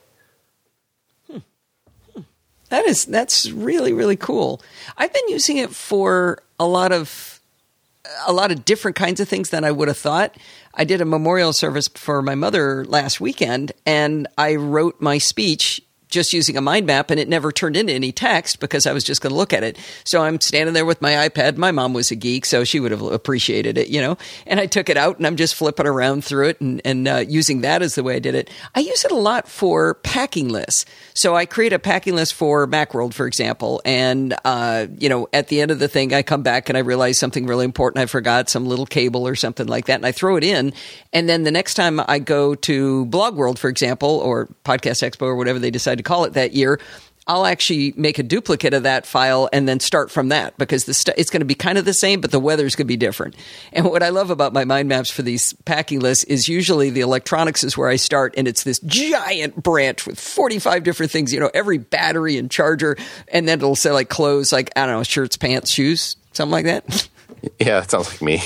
That's really, really cool. I've been using it for a lot of different kinds of things than I would have thought. I did a memorial service for my mother last weekend, and I wrote my speech just using a mind map, and it never turned into any text because I was just going to look at it. So I'm standing there with my iPad. My mom was a geek, so she would have appreciated it, And I took it out, and I'm just flipping around through it and using that as the way I did it. I use it a lot for packing lists. So I create a packing list for Macworld, for example, and at the end of the thing, I come back and I realize something really important. I forgot some little cable or something like that, and I throw it in. And then the next time I go to Blog World, for example, or Podcast Expo or whatever they decide to call it that year, I'll actually make a duplicate of that file and then start from that because it's going to be kind of the same, but the weather's going to be different. And what I love about my mind maps for these packing lists is usually the electronics is where I start, and it's this giant branch with 45 different things, every battery and charger, and then it'll say clothes, I don't know, shirts, pants, shoes, something like that. Yeah, it sounds like me.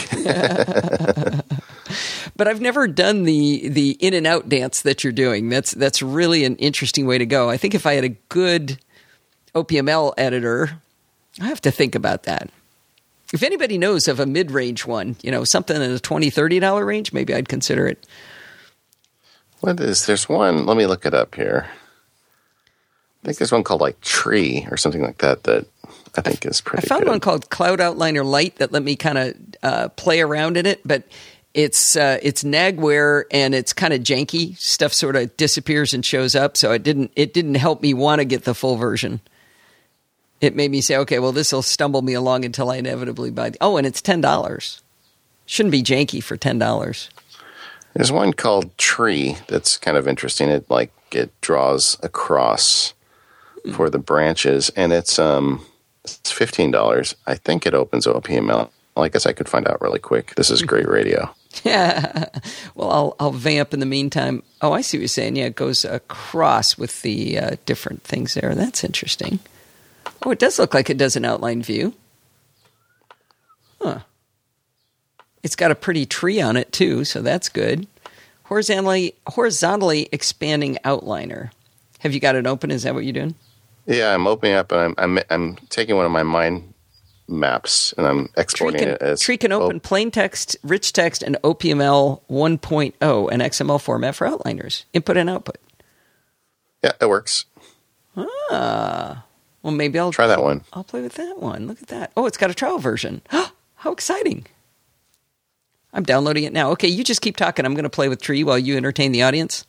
But I've never done the in and out dance that you're doing. That's really an interesting way to go. I think if I had a good OPML editor, I have to think about that. If anybody knows of a mid-range one, something in the $20, $30 range, maybe I'd consider it. There's one, let me look it up here. I think there's one called like Tree or something like that I think is pretty good. I found one called Cloud Outliner Lite that let me kind of play around in it, but it's Nagware and it's kind of janky. Stuff sort of disappears and shows up, so it didn't help me want to get the full version. It made me say, okay, well, this will stumble me along until I inevitably buy and it's $10. Shouldn't be janky for $10. There's one called Tree that's kind of interesting. It draws across for the branches, and it's $15. I think it opens OPML. Well, I guess I could find out really quick. This is great radio. Yeah. Well, I'll vamp in the meantime. Oh, I see what you're saying. Yeah, it goes across with the different things there. That's interesting. Oh, it does look like it does an outline view. Huh. It's got a pretty tree on it, too, so that's good. Horizontally expanding outliner. Have you got it open? Is that what you're doing? Yeah, I'm opening up, and I'm taking one of my mind maps, and I'm exporting it as... Tree can open plain text, rich text, and OPML 1.0 and XML format for outliners. Input and output. Yeah, it works. Ah. Well, maybe I'll... Try that one. I'll play with that one. Look at that. Oh, it's got a trial version. How exciting. I'm downloading it now. Okay, you just keep talking. I'm going to play with Tree while you entertain the audience.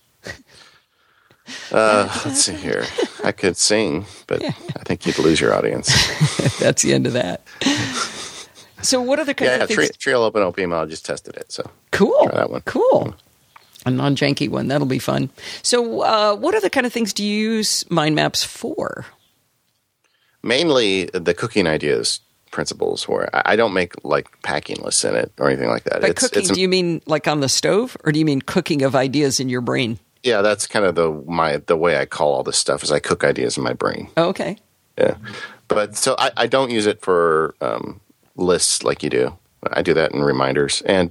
Let's see here. I could sing, but I think you'd lose your audience. That's the end of that. So what other kind of things? Tree will open OPML. I just tested it. So cool. Try that one. Cool. A non-janky one. That'll be fun. So what other kind of things do you use mind maps for? Mainly the cooking ideas principles, where I don't make like packing lists in it or anything like that. By cooking, do you mean like on the stove, or do you mean cooking of ideas in your brain? Yeah, that's kind of the way I call all this stuff is I cook ideas in my brain. Oh, okay. Yeah, but so I don't use it for lists like you do. I do that in reminders, and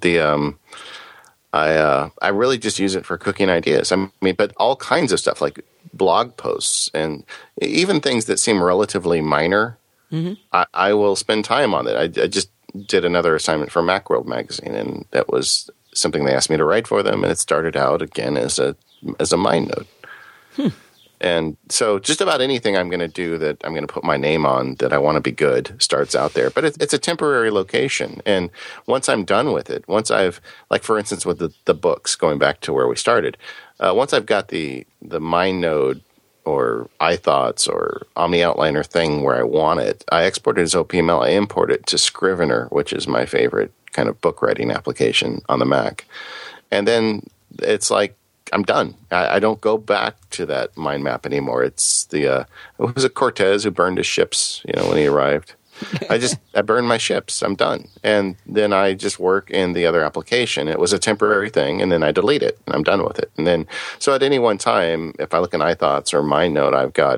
I really just use it for cooking ideas. I mean, but all kinds of stuff like blog posts and even things that seem relatively minor. Mm-hmm. I will spend time on it. I just did another assignment for Macworld magazine, and that was something they asked me to write for them, and it started out again as a mind node. And so just about anything I'm going to do that I'm going to put my name on that I want to be good starts out there. But it's a temporary location. And once I'm done with it, once I've, like for instance with the books, going back to where we started, once I've got the mind node or iThoughts or Omni Outliner thing where I want it, I export it as OPML. I import it to Scrivener, which is my favorite kind of book writing application on the Mac. And then it's like, I'm done. I don't go back to that mind map anymore. It's it was Cortez who burned his ships, when he arrived. I burned my ships. I'm done. And then I just work in the other application. It was a temporary thing, and then I delete it, and I'm done with it. And then, so at any one time, if I look in iThoughts or MindNote, I've got,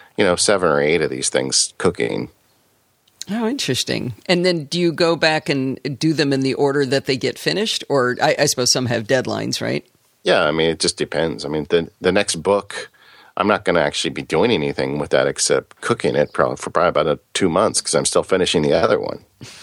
7 or 8 of these things cooking. Oh, interesting. And then do you go back and do them in the order that they get finished? Or I suppose some have deadlines, right? Yeah, I mean, it just depends. I mean, the next book, I'm not going to actually be doing anything with that except cooking it for probably about 2 months because I'm still finishing the other one.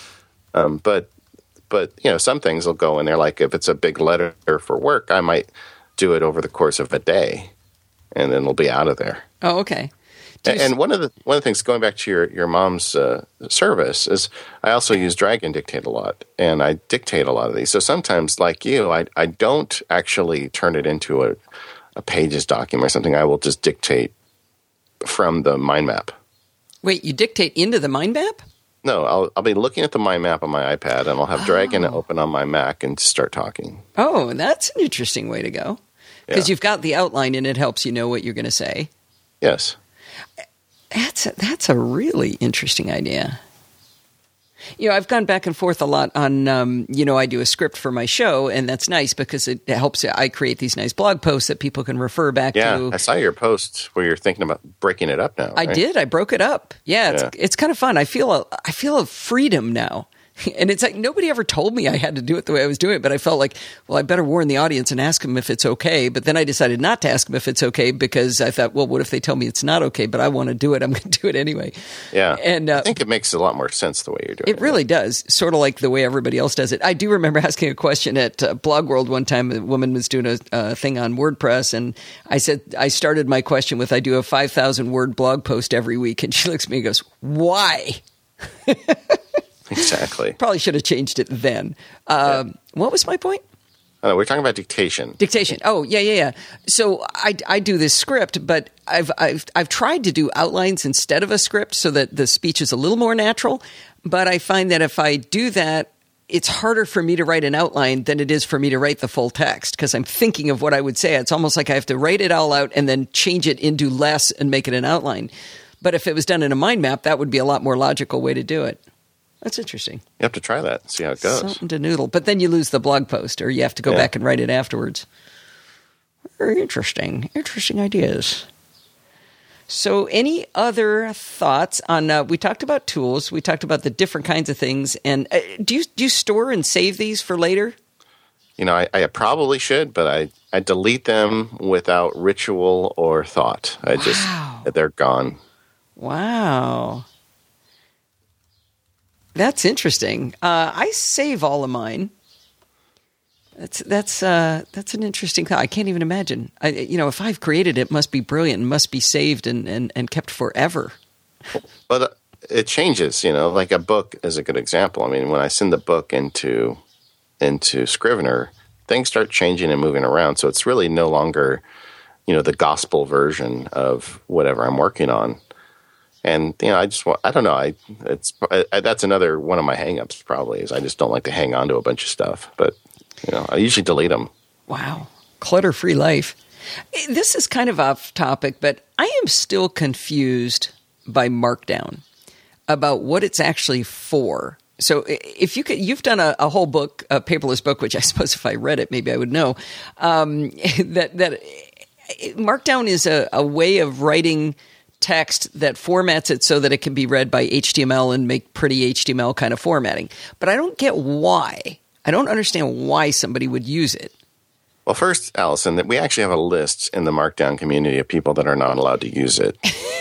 But some things will go in there. Like if it's a big letter for work, I might do it over the course of a day, and then it'll be out of there. Oh, okay. And one of the things, going back to your mom's service, is I also use Dragon Dictate a lot, and I dictate a lot of these. So sometimes, like you, I don't actually turn it into a Pages document or something. I will just dictate from the mind map. Wait, you dictate into the mind map? No, I'll be looking at the mind map on my iPad, and I'll have Dragon open on my Mac and start talking. Oh, that's an interesting way to go. Because you've got the outline, and it helps you know what you're going to say. Yes. That's a really interesting idea. I've gone back and forth a lot on, I do a script for my show, and that's nice because it helps. I create these nice blog posts that people can refer back to. Yeah, I saw your post where you're thinking about breaking it up now. Right? I did. I broke it up. Yeah, it's kind of fun. I feel a freedom now And it's like nobody ever told me I had to do it the way I was doing it, but I felt like, well, I better warn the audience and ask them if it's okay. But then I decided not to ask them if it's okay because I thought, well, what if they tell me it's not okay, but I want to do it? I'm going to do it anyway. Yeah. And I think it makes a lot more sense the way you're doing it. It really does, sort of like the way everybody else does it. I do remember asking a question at Blog World one time. A woman was doing a thing on WordPress, and I said, I started my question with, I do a 5,000-word blog post every week. And she looks at me and goes, why? Exactly. Probably should have changed it then. What was my point? We're talking about dictation. Dictation. Oh, yeah. So I do this script, but I've tried to do outlines instead of a script so that the speech is a little more natural. But I find that if I do that, it's harder for me to write an outline than it is for me to write the full text because I'm thinking of what I would say. It's almost like I have to write it all out and then change it into less and make it an outline. But if it was done in a mind map, that would be a lot more logical way to do it. That's interesting. You have to try that and see how it goes. Something to noodle. But then you lose the blog post or you have to go back and write it afterwards. Very interesting. Interesting ideas. So any other thoughts on we talked about tools. We talked about the different kinds of things. And do you store and save these for later? I probably should, but I delete them without ritual or thought. They're gone. Wow. That's interesting. I save all of mine. That's an interesting thought. I can't even imagine. If I've created it, must be brilliant and must be saved and kept forever. But it changes. Like a book is a good example. I mean, when I send the book into Scrivener, things start changing and moving around. So it's really no longer, the gospel version of whatever I'm working on. And, I don't know. That's another one of my hang-ups probably is I just don't like to hang on to a bunch of stuff. But, I usually delete them. Wow. Clutter-free life. This is kind of off topic, but I am still confused by Markdown about what it's actually for. So if you've done a whole book, a paperless book, which I suppose if I read it, maybe I would know, that Markdown is a way of writing text that formats it so that it can be read by HTML and make pretty HTML kind of formatting. But I don't get why. I don't understand why somebody would use it. Well, first, Allison, that we actually have a list in the Markdown community of people that are not allowed to use it.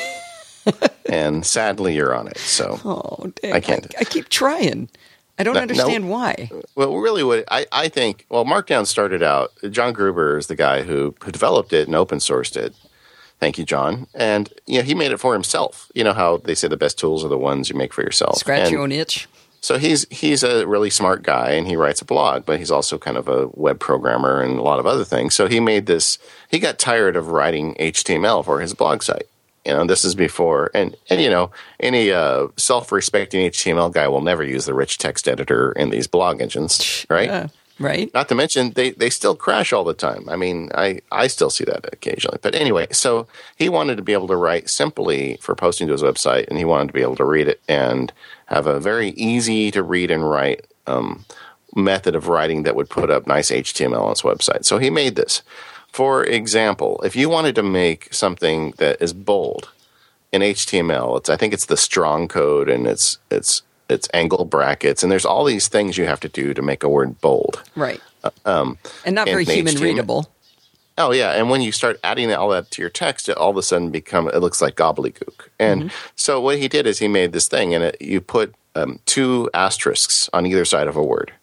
And sadly, you're on it. So dang, I can't. I keep trying. I don't understand why. Well, really, what I think, Markdown started out, John Gruber is the guy who developed it and open sourced it. Thank you, John. And, he made it for himself. You know how they say the best tools are the ones you make for yourself. Scratch your own itch. So he's a really smart guy, and he writes a blog, but he's also kind of a web programmer and a lot of other things. So he made this – he got tired of writing HTML for his blog site. This is before – and any self-respecting HTML guy will never use the rich text editor in these blog engines, right? Right. Not to mention they still crash all the time. I mean, I still see that occasionally. But anyway, so he wanted to be able to write simply for posting to his website, and he wanted to be able to read it and have a very easy to read and write method of writing that would put up nice HTML on his website. So he made this. For example, if you wanted to make something that is bold in HTML, I think it's the strong code and it's angle brackets, and there's all these things you have to do to make a word bold. Right. And not very human readable. Oh, yeah. And when you start adding all that to your text, it all of a sudden it looks like gobbledygook. And so what he did is he made this thing, and you put 2 asterisks on either side of a word,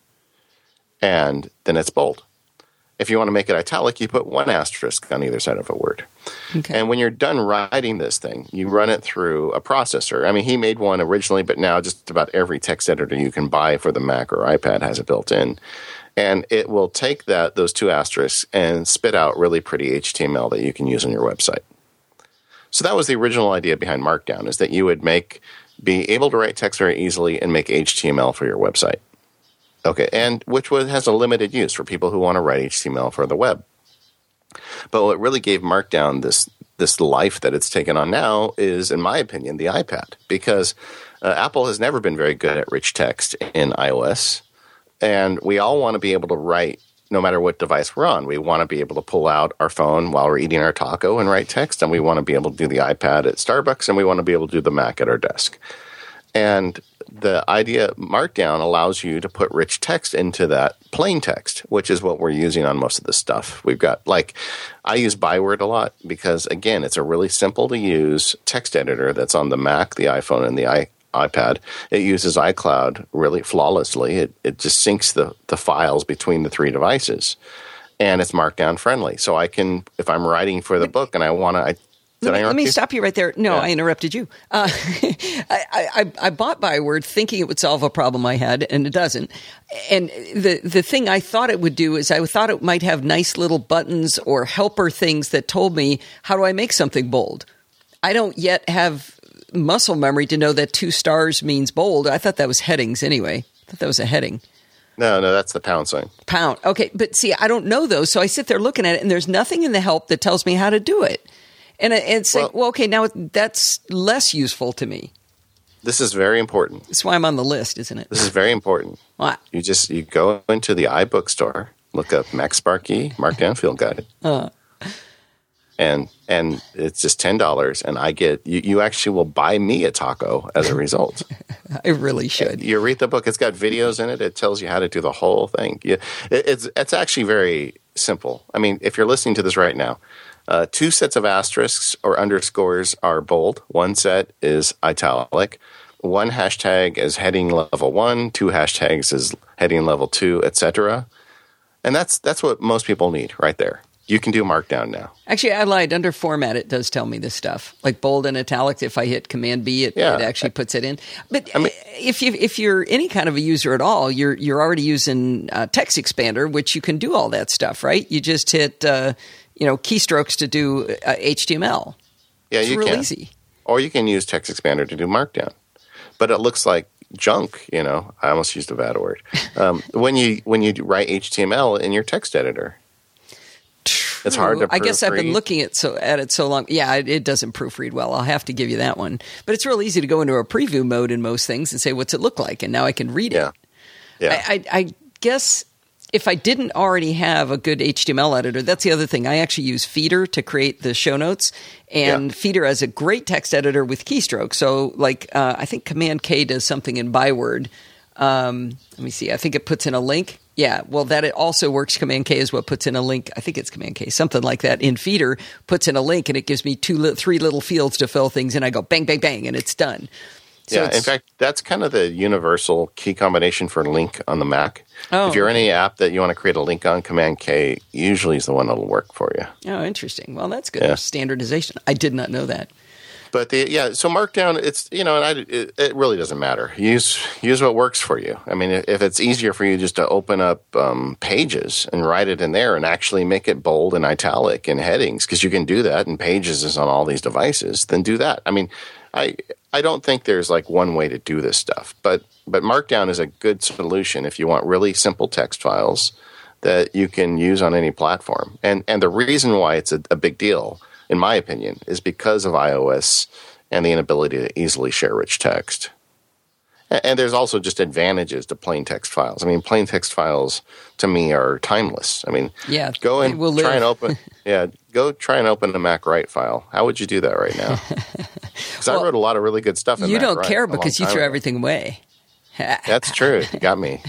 and then it's bold. If you want to make it italic, you put 1 asterisk on either side of a word. Okay. And when you're done writing this thing, you run it through a processor. I mean, he made one originally, but now just about every text editor you can buy for the Mac or iPad has it built in. And it will take those 2 asterisks and spit out really pretty HTML that you can use on your website. So that was the original idea behind Markdown, is that you would be able to write text very easily and make HTML for your website. Okay, and which has a limited use for people who want to write HTML for the web. But what really gave Markdown this life that it's taken on now is, in my opinion, the iPad. Because Apple has never been very good at rich text in iOS. And we all want to be able to write no matter what device we're on. We want to be able to pull out our phone while we're eating our taco and write text. And we want to be able to do the iPad at Starbucks. And we want to be able to do the Mac at our desk. And the idea Markdown allows you to put rich text into that plain text, which is what we're using on most of this stuff. We've got, like, I use Byword a lot because, again, it's a really simple to use text editor that's on the Mac, the iPhone, and the iPad. It uses iCloud really flawlessly. It just syncs the files between the three devices, and it's Markdown friendly. So I can, if I'm writing for the book and I want to, let me stop you right there. No, yeah. I interrupted you. I bought Byword thinking it would solve a problem I had, and it doesn't. And the thing I thought it would do is I thought it might have nice little buttons or helper things that told me, how do I make something bold? I don't yet have muscle memory to know that 2 stars means bold. I thought that was headings anyway. I thought that was a heading. No, that's the pound sign. Pound. Okay, but see, I don't know those, so I sit there looking at it, and there's nothing in the help that tells me how to do it. And it's like, well, okay, now that's less useful to me. This is very important. That's why I'm on the list, isn't it? This is very important. What? You go into the iBookstore, look up MacSparky Markdown Field Guide, and it's just $10, and I get you actually will buy me a taco as a result. I really should. You read the book; it's got videos in it. It tells you how to do the whole thing. It's actually very simple. I mean, if you're listening to this right now. 2 sets of asterisks or underscores are bold. 1 set is italic. 1 hashtag is heading level 1. 2 hashtags is heading level 2, etc. And that's what most people need right there. You can do Markdown now. Actually, I lied. Under format, it does tell me this stuff. Like bold and italic, if I hit Command B, it actually puts it in. But I mean, if you're any kind of a user at all, you're already using Text Expander, which you can do all that stuff, right? You just hit keystrokes to do HTML. Yeah, it's real easy. Or you can use Text Expander to do Markdown. But it looks like junk, I almost used a bad word. When you write HTML in your text editor. True. It's hard to proofread. I guess I've been looking at it so long. Yeah, it doesn't proofread well. I'll have to give you that one. But it's real easy to go into a preview mode in most things and say, what's it look like? And now I can read it. Yeah. I guess if I didn't already have a good HTML editor, that's the other thing. I actually use Feeder to create the show notes, and Feeder has a great text editor with keystrokes. So, I think Command K does something in Byword. Let me see. I think it puts in a link. Yeah, well, that it also works. Command K is what puts in a link. I think it's Command K, something like that. In Feeder, puts in a link, and it gives me 3 little fields to fill things, and I go bang, bang, bang, and it's done. So in fact, that's kind of the universal key combination for link on the Mac. Oh, if you're in any app that you want to create a link on, Command K usually is the one that'll work for you. Oh, interesting. Well, that's good. Standardization. I did not know that. But so Markdown, it's it really doesn't matter. Use what works for you. I mean, if it's easier for you just to open up Pages and write it in there and actually make it bold and italic and headings, because you can do that, and Pages is on all these devices, then do that. I mean, I don't think there's like one way to do this stuff, but Markdown is a good solution if you want really simple text files that you can use on any platform. And the reason why it's a big deal, in my opinion, is because of iOS and the inability to easily share rich text. And there's also just advantages to plain text files. I mean, plain text files to me are timeless. I mean, go and try and open. Go try and open a MacWrite file. How would you do that right now? Because I wrote a lot of really good stuff in You don't MacWrite care because you throw everything away. That's true. You got me.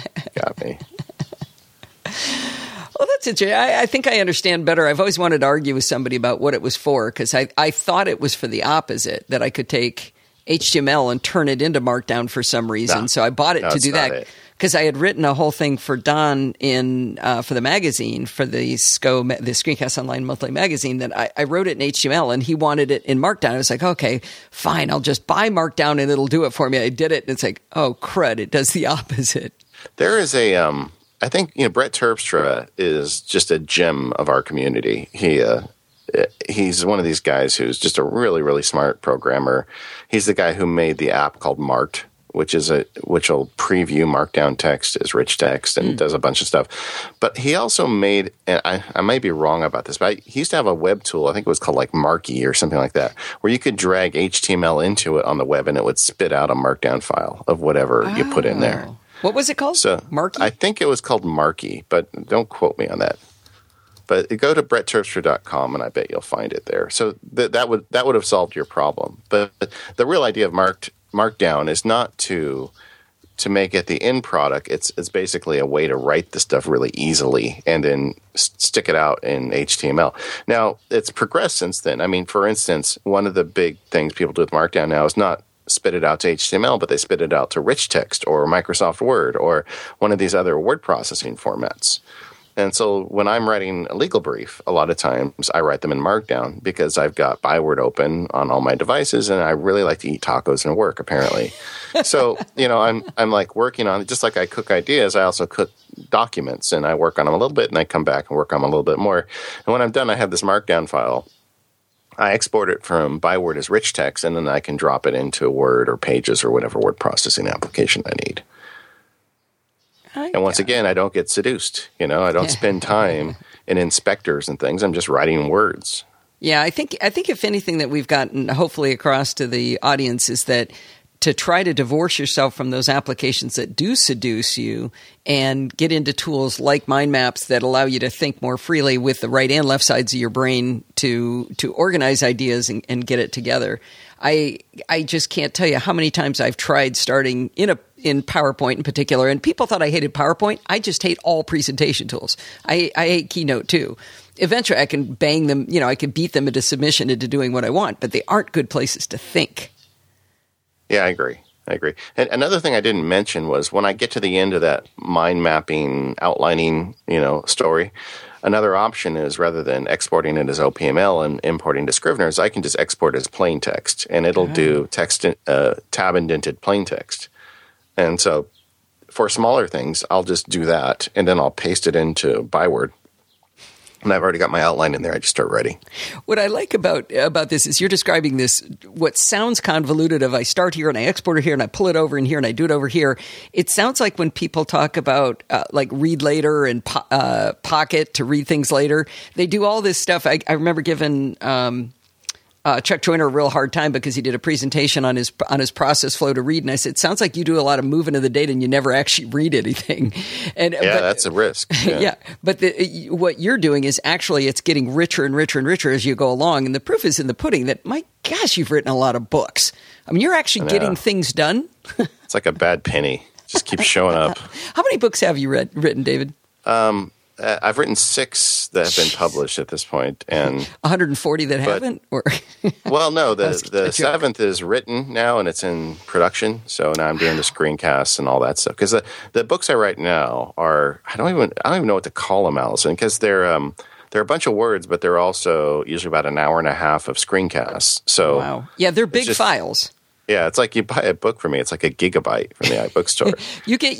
Well, that's interesting. I think I understand better. I've always wanted to argue with somebody about what it was for, because I thought it was for the opposite, that I could take HTML and turn it into Markdown for some reason. So I bought it to do that because I had written a whole thing for Don for the magazine, for the Screencast Online Monthly magazine, that I wrote it in HTML, and he wanted it in Markdown. I was like, okay, fine, I'll just buy Markdown and it'll do it for me. I did it, and it's like, oh, crud, it does the opposite. There is I think Brett Terpstra is just a gem of our community. He's one of these guys who's just a really, really smart programmer. He's the guy who made the app called Marked, which will preview Markdown text as rich text and does a bunch of stuff. But he also made, and I might be wrong about this, but he used to have a web tool. I think it was called like Marky or something like that, where you could drag HTML into it on the web and it would spit out a Markdown file of whatever you put in there. What was it called? Marky? I think it was called Marky, but don't quote me on that. But go to brettterpstra.com, and I bet you'll find it there. So that would have solved your problem. But the real idea of Marked Markdown is not to make it the end product. It's basically a way to write the stuff really easily and then stick it out in HTML. Now, it's progressed since then. I mean, for instance, one of the big things people do with Markdown now is not spit it out to HTML, but they spit it out to rich text or Microsoft Word or one of these other word processing formats. And so when I'm writing a legal brief, a lot of times I write them in Markdown because I've got Byword open on all my devices, and I really like to eat tacos and work, apparently. So, I'm like working on, just like I cook ideas, I also cook documents, and I work on them a little bit, and I come back and work on them a little bit more. And when I'm done, I have this Markdown file. I export it from Byword as rich text, and then I can drop it into Word or Pages or whatever word processing application I need. And once again, I don't get seduced. I don't spend time in inspectors and things. I'm just writing words. Yeah, I think if anything that we've gotten hopefully across to the audience is that to try to divorce yourself from those applications that do seduce you and get into tools like mind maps that allow you to think more freely with the right and left sides of your brain to organize ideas and get it together. I just can't tell you how many times I've tried starting in PowerPoint in particular, and people thought I hated PowerPoint. I just hate all presentation tools. I hate Keynote too. Eventually I can bang them, I can beat them into submission into doing what I want, but they aren't good places to think. Yeah, I agree. And another thing I didn't mention was when I get to the end of that mind mapping, outlining, story, another option is rather than exporting it as OPML and importing to Scrivener's, I can just export it as plain text, and it'll do text tab indented plain text. And so for smaller things, I'll just do that, and then I'll paste it into Byword. And I've already got my outline in there. I just start writing. What I like about this is you're describing this, what sounds convoluted of I start here and I export it here and I pull it over in here and I do it over here. It sounds like when people talk about like read later and Pocket to read things later, they do all this stuff. I remember giving Chuck Joyner a real hard time because he did a presentation on his process flow to read, and I said, "Sounds like you do a lot of moving of the data and you never actually read anything." But that's a risk. Yeah, but what you're doing is actually it's getting richer and richer and richer as you go along, and the proof is in the pudding. That my gosh, you've written a lot of books. I mean, you're actually getting things done. It's like a bad penny; just keeps showing up. How many books have you written, David? I've written 6 that have been published at this point, and 140 that haven't. Or well, no, the 7th is written now, and it's in production. So now I'm doing the screencasts and all that stuff. Because the books I write now are I don't even know what to call them, Allison, because they're a bunch of words, but they're also usually about an hour and a half of screencasts. So wow, yeah, they're big files. Yeah, it's like you buy a book from me. It's like a gigabyte from the iBookstore. you get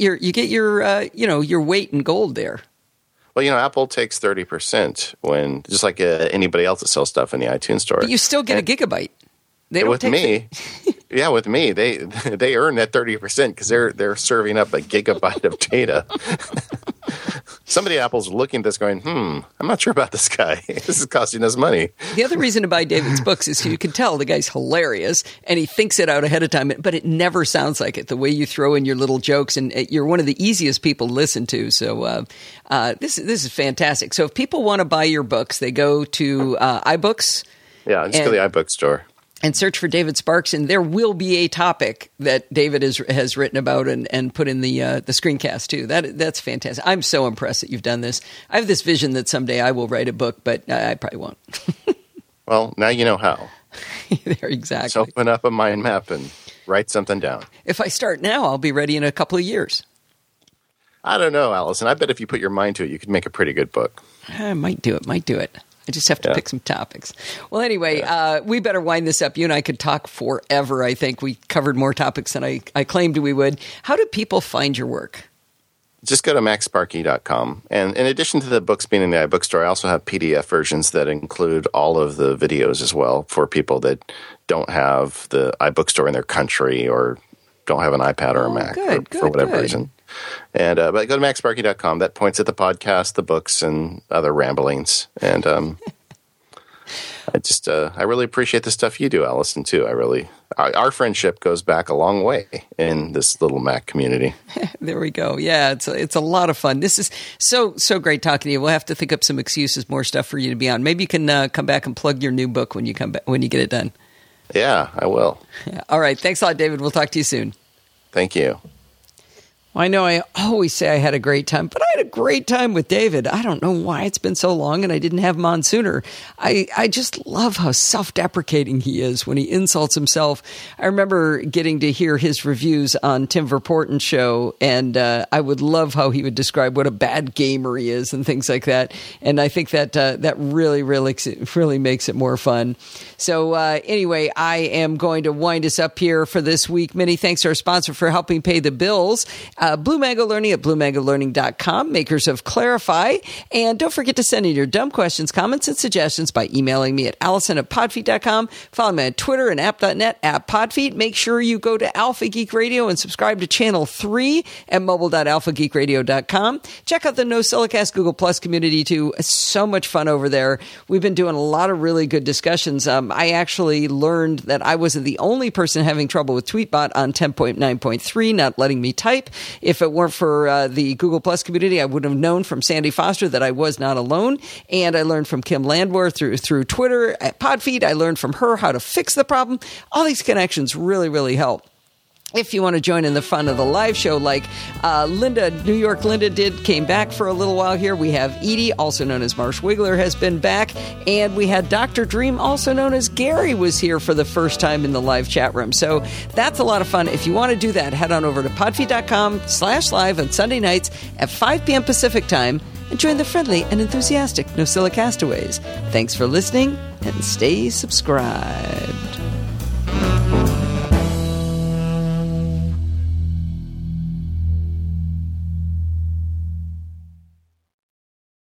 your weight in gold there. Well, Apple takes 30% when, just like anybody else that sells stuff in the iTunes store. But you still get a gigabyte. They don't with me, with me, they earn that 30% because they're serving up a gigabyte of data. Somebody at Apple's looking at this going, I'm not sure about this guy. This is costing us money. The other reason to buy David's books is you can tell the guy's hilarious and he thinks it out ahead of time, but it never sounds like it. The way you throw in your little jokes, and you're one of the easiest people to listen to. So this is fantastic. So if people want to buy your books, they go to iBooks. Yeah, just go to the iBookstore. And search for David Sparks, and there will be a topic that David has written about and put in the screencast too. That's fantastic. I'm so impressed that you've done this. I have this vision that someday I will write a book, but I probably won't. Well, now you know how. There, exactly. Just open up a mind map and write something down. If I start now, I'll be ready in a couple of years. I don't know, Allison. I bet if you put your mind to it, you could make a pretty good book. I might do it. I just have to pick some topics. Well, anyway, we better wind this up. You and I could talk forever, I think. We covered more topics than I claimed we would. How do people find your work? Just go to maxsparky.com. And in addition to the books being in the iBookstore, I also have PDF versions that include all of the videos as well for people that don't have the iBookstore in their country or don't have an iPad or a Mac for whatever reason. And but go to maxsparky.com. That points at the podcast, the books, and other ramblings. And I really appreciate the stuff you do, Allison, too. Our friendship goes back a long way in this little Mac community. There we go. Yeah, it's a lot of fun. This is so great talking to you. We'll have to think up some excuses, more stuff for you to be on. Maybe you can come back and plug your new book when you come back, when you get it done. Yeah, I will. Yeah. All right. Thanks a lot, David. We'll talk to you soon. Thank you. I know I always say I had a great time, but I had a great time with David. I don't know why it's been so long and I didn't have him on sooner. I just love how self-deprecating he is when he insults himself. I remember getting to hear his reviews on Tim Verporten's show, and I would love how he would describe what a bad gamer he is and things like that. And I think that that really makes it more fun. So anyway, I am going to wind us up here for this week. Many thanks to our sponsor for helping pay the bills. Blue Mango Learning at BlueMangoLearning.com, makers of Clarify. And don't forget to send in your dumb questions, comments, and suggestions by emailing me at Allison@podfeet.com. Follow me on Twitter and app.net @Podfeet. Make sure you go to Alpha Geek Radio and subscribe to Channel 3 at mobile.alphageekradio.com. Check out the NosillaCast Google Plus community, too. It's so much fun over there. We've been doing a lot of really good discussions. I actually learned that I wasn't the only person having trouble with Tweetbot on 10.9.3, not letting me type. If it weren't for the Google Plus community, I would have known from Sandy Foster that I was not alone. And I learned from Kim Landwehr through Twitter at Podfeet. I learned from her how to fix the problem. All these connections really help. If you want to join in the fun of the live show, like New York Linda came back for a little while here. We have Edie, also known as Marsh Wiggler, has been back. And we had Dr. Dream, also known as Gary, was here for the first time in the live chat room. So that's a lot of fun. If you want to do that, head on over to podfeet.com/live on Sunday nights at 5 p.m. Pacific time and join the friendly and enthusiastic NosillaCastaways. Thanks for listening and stay subscribed.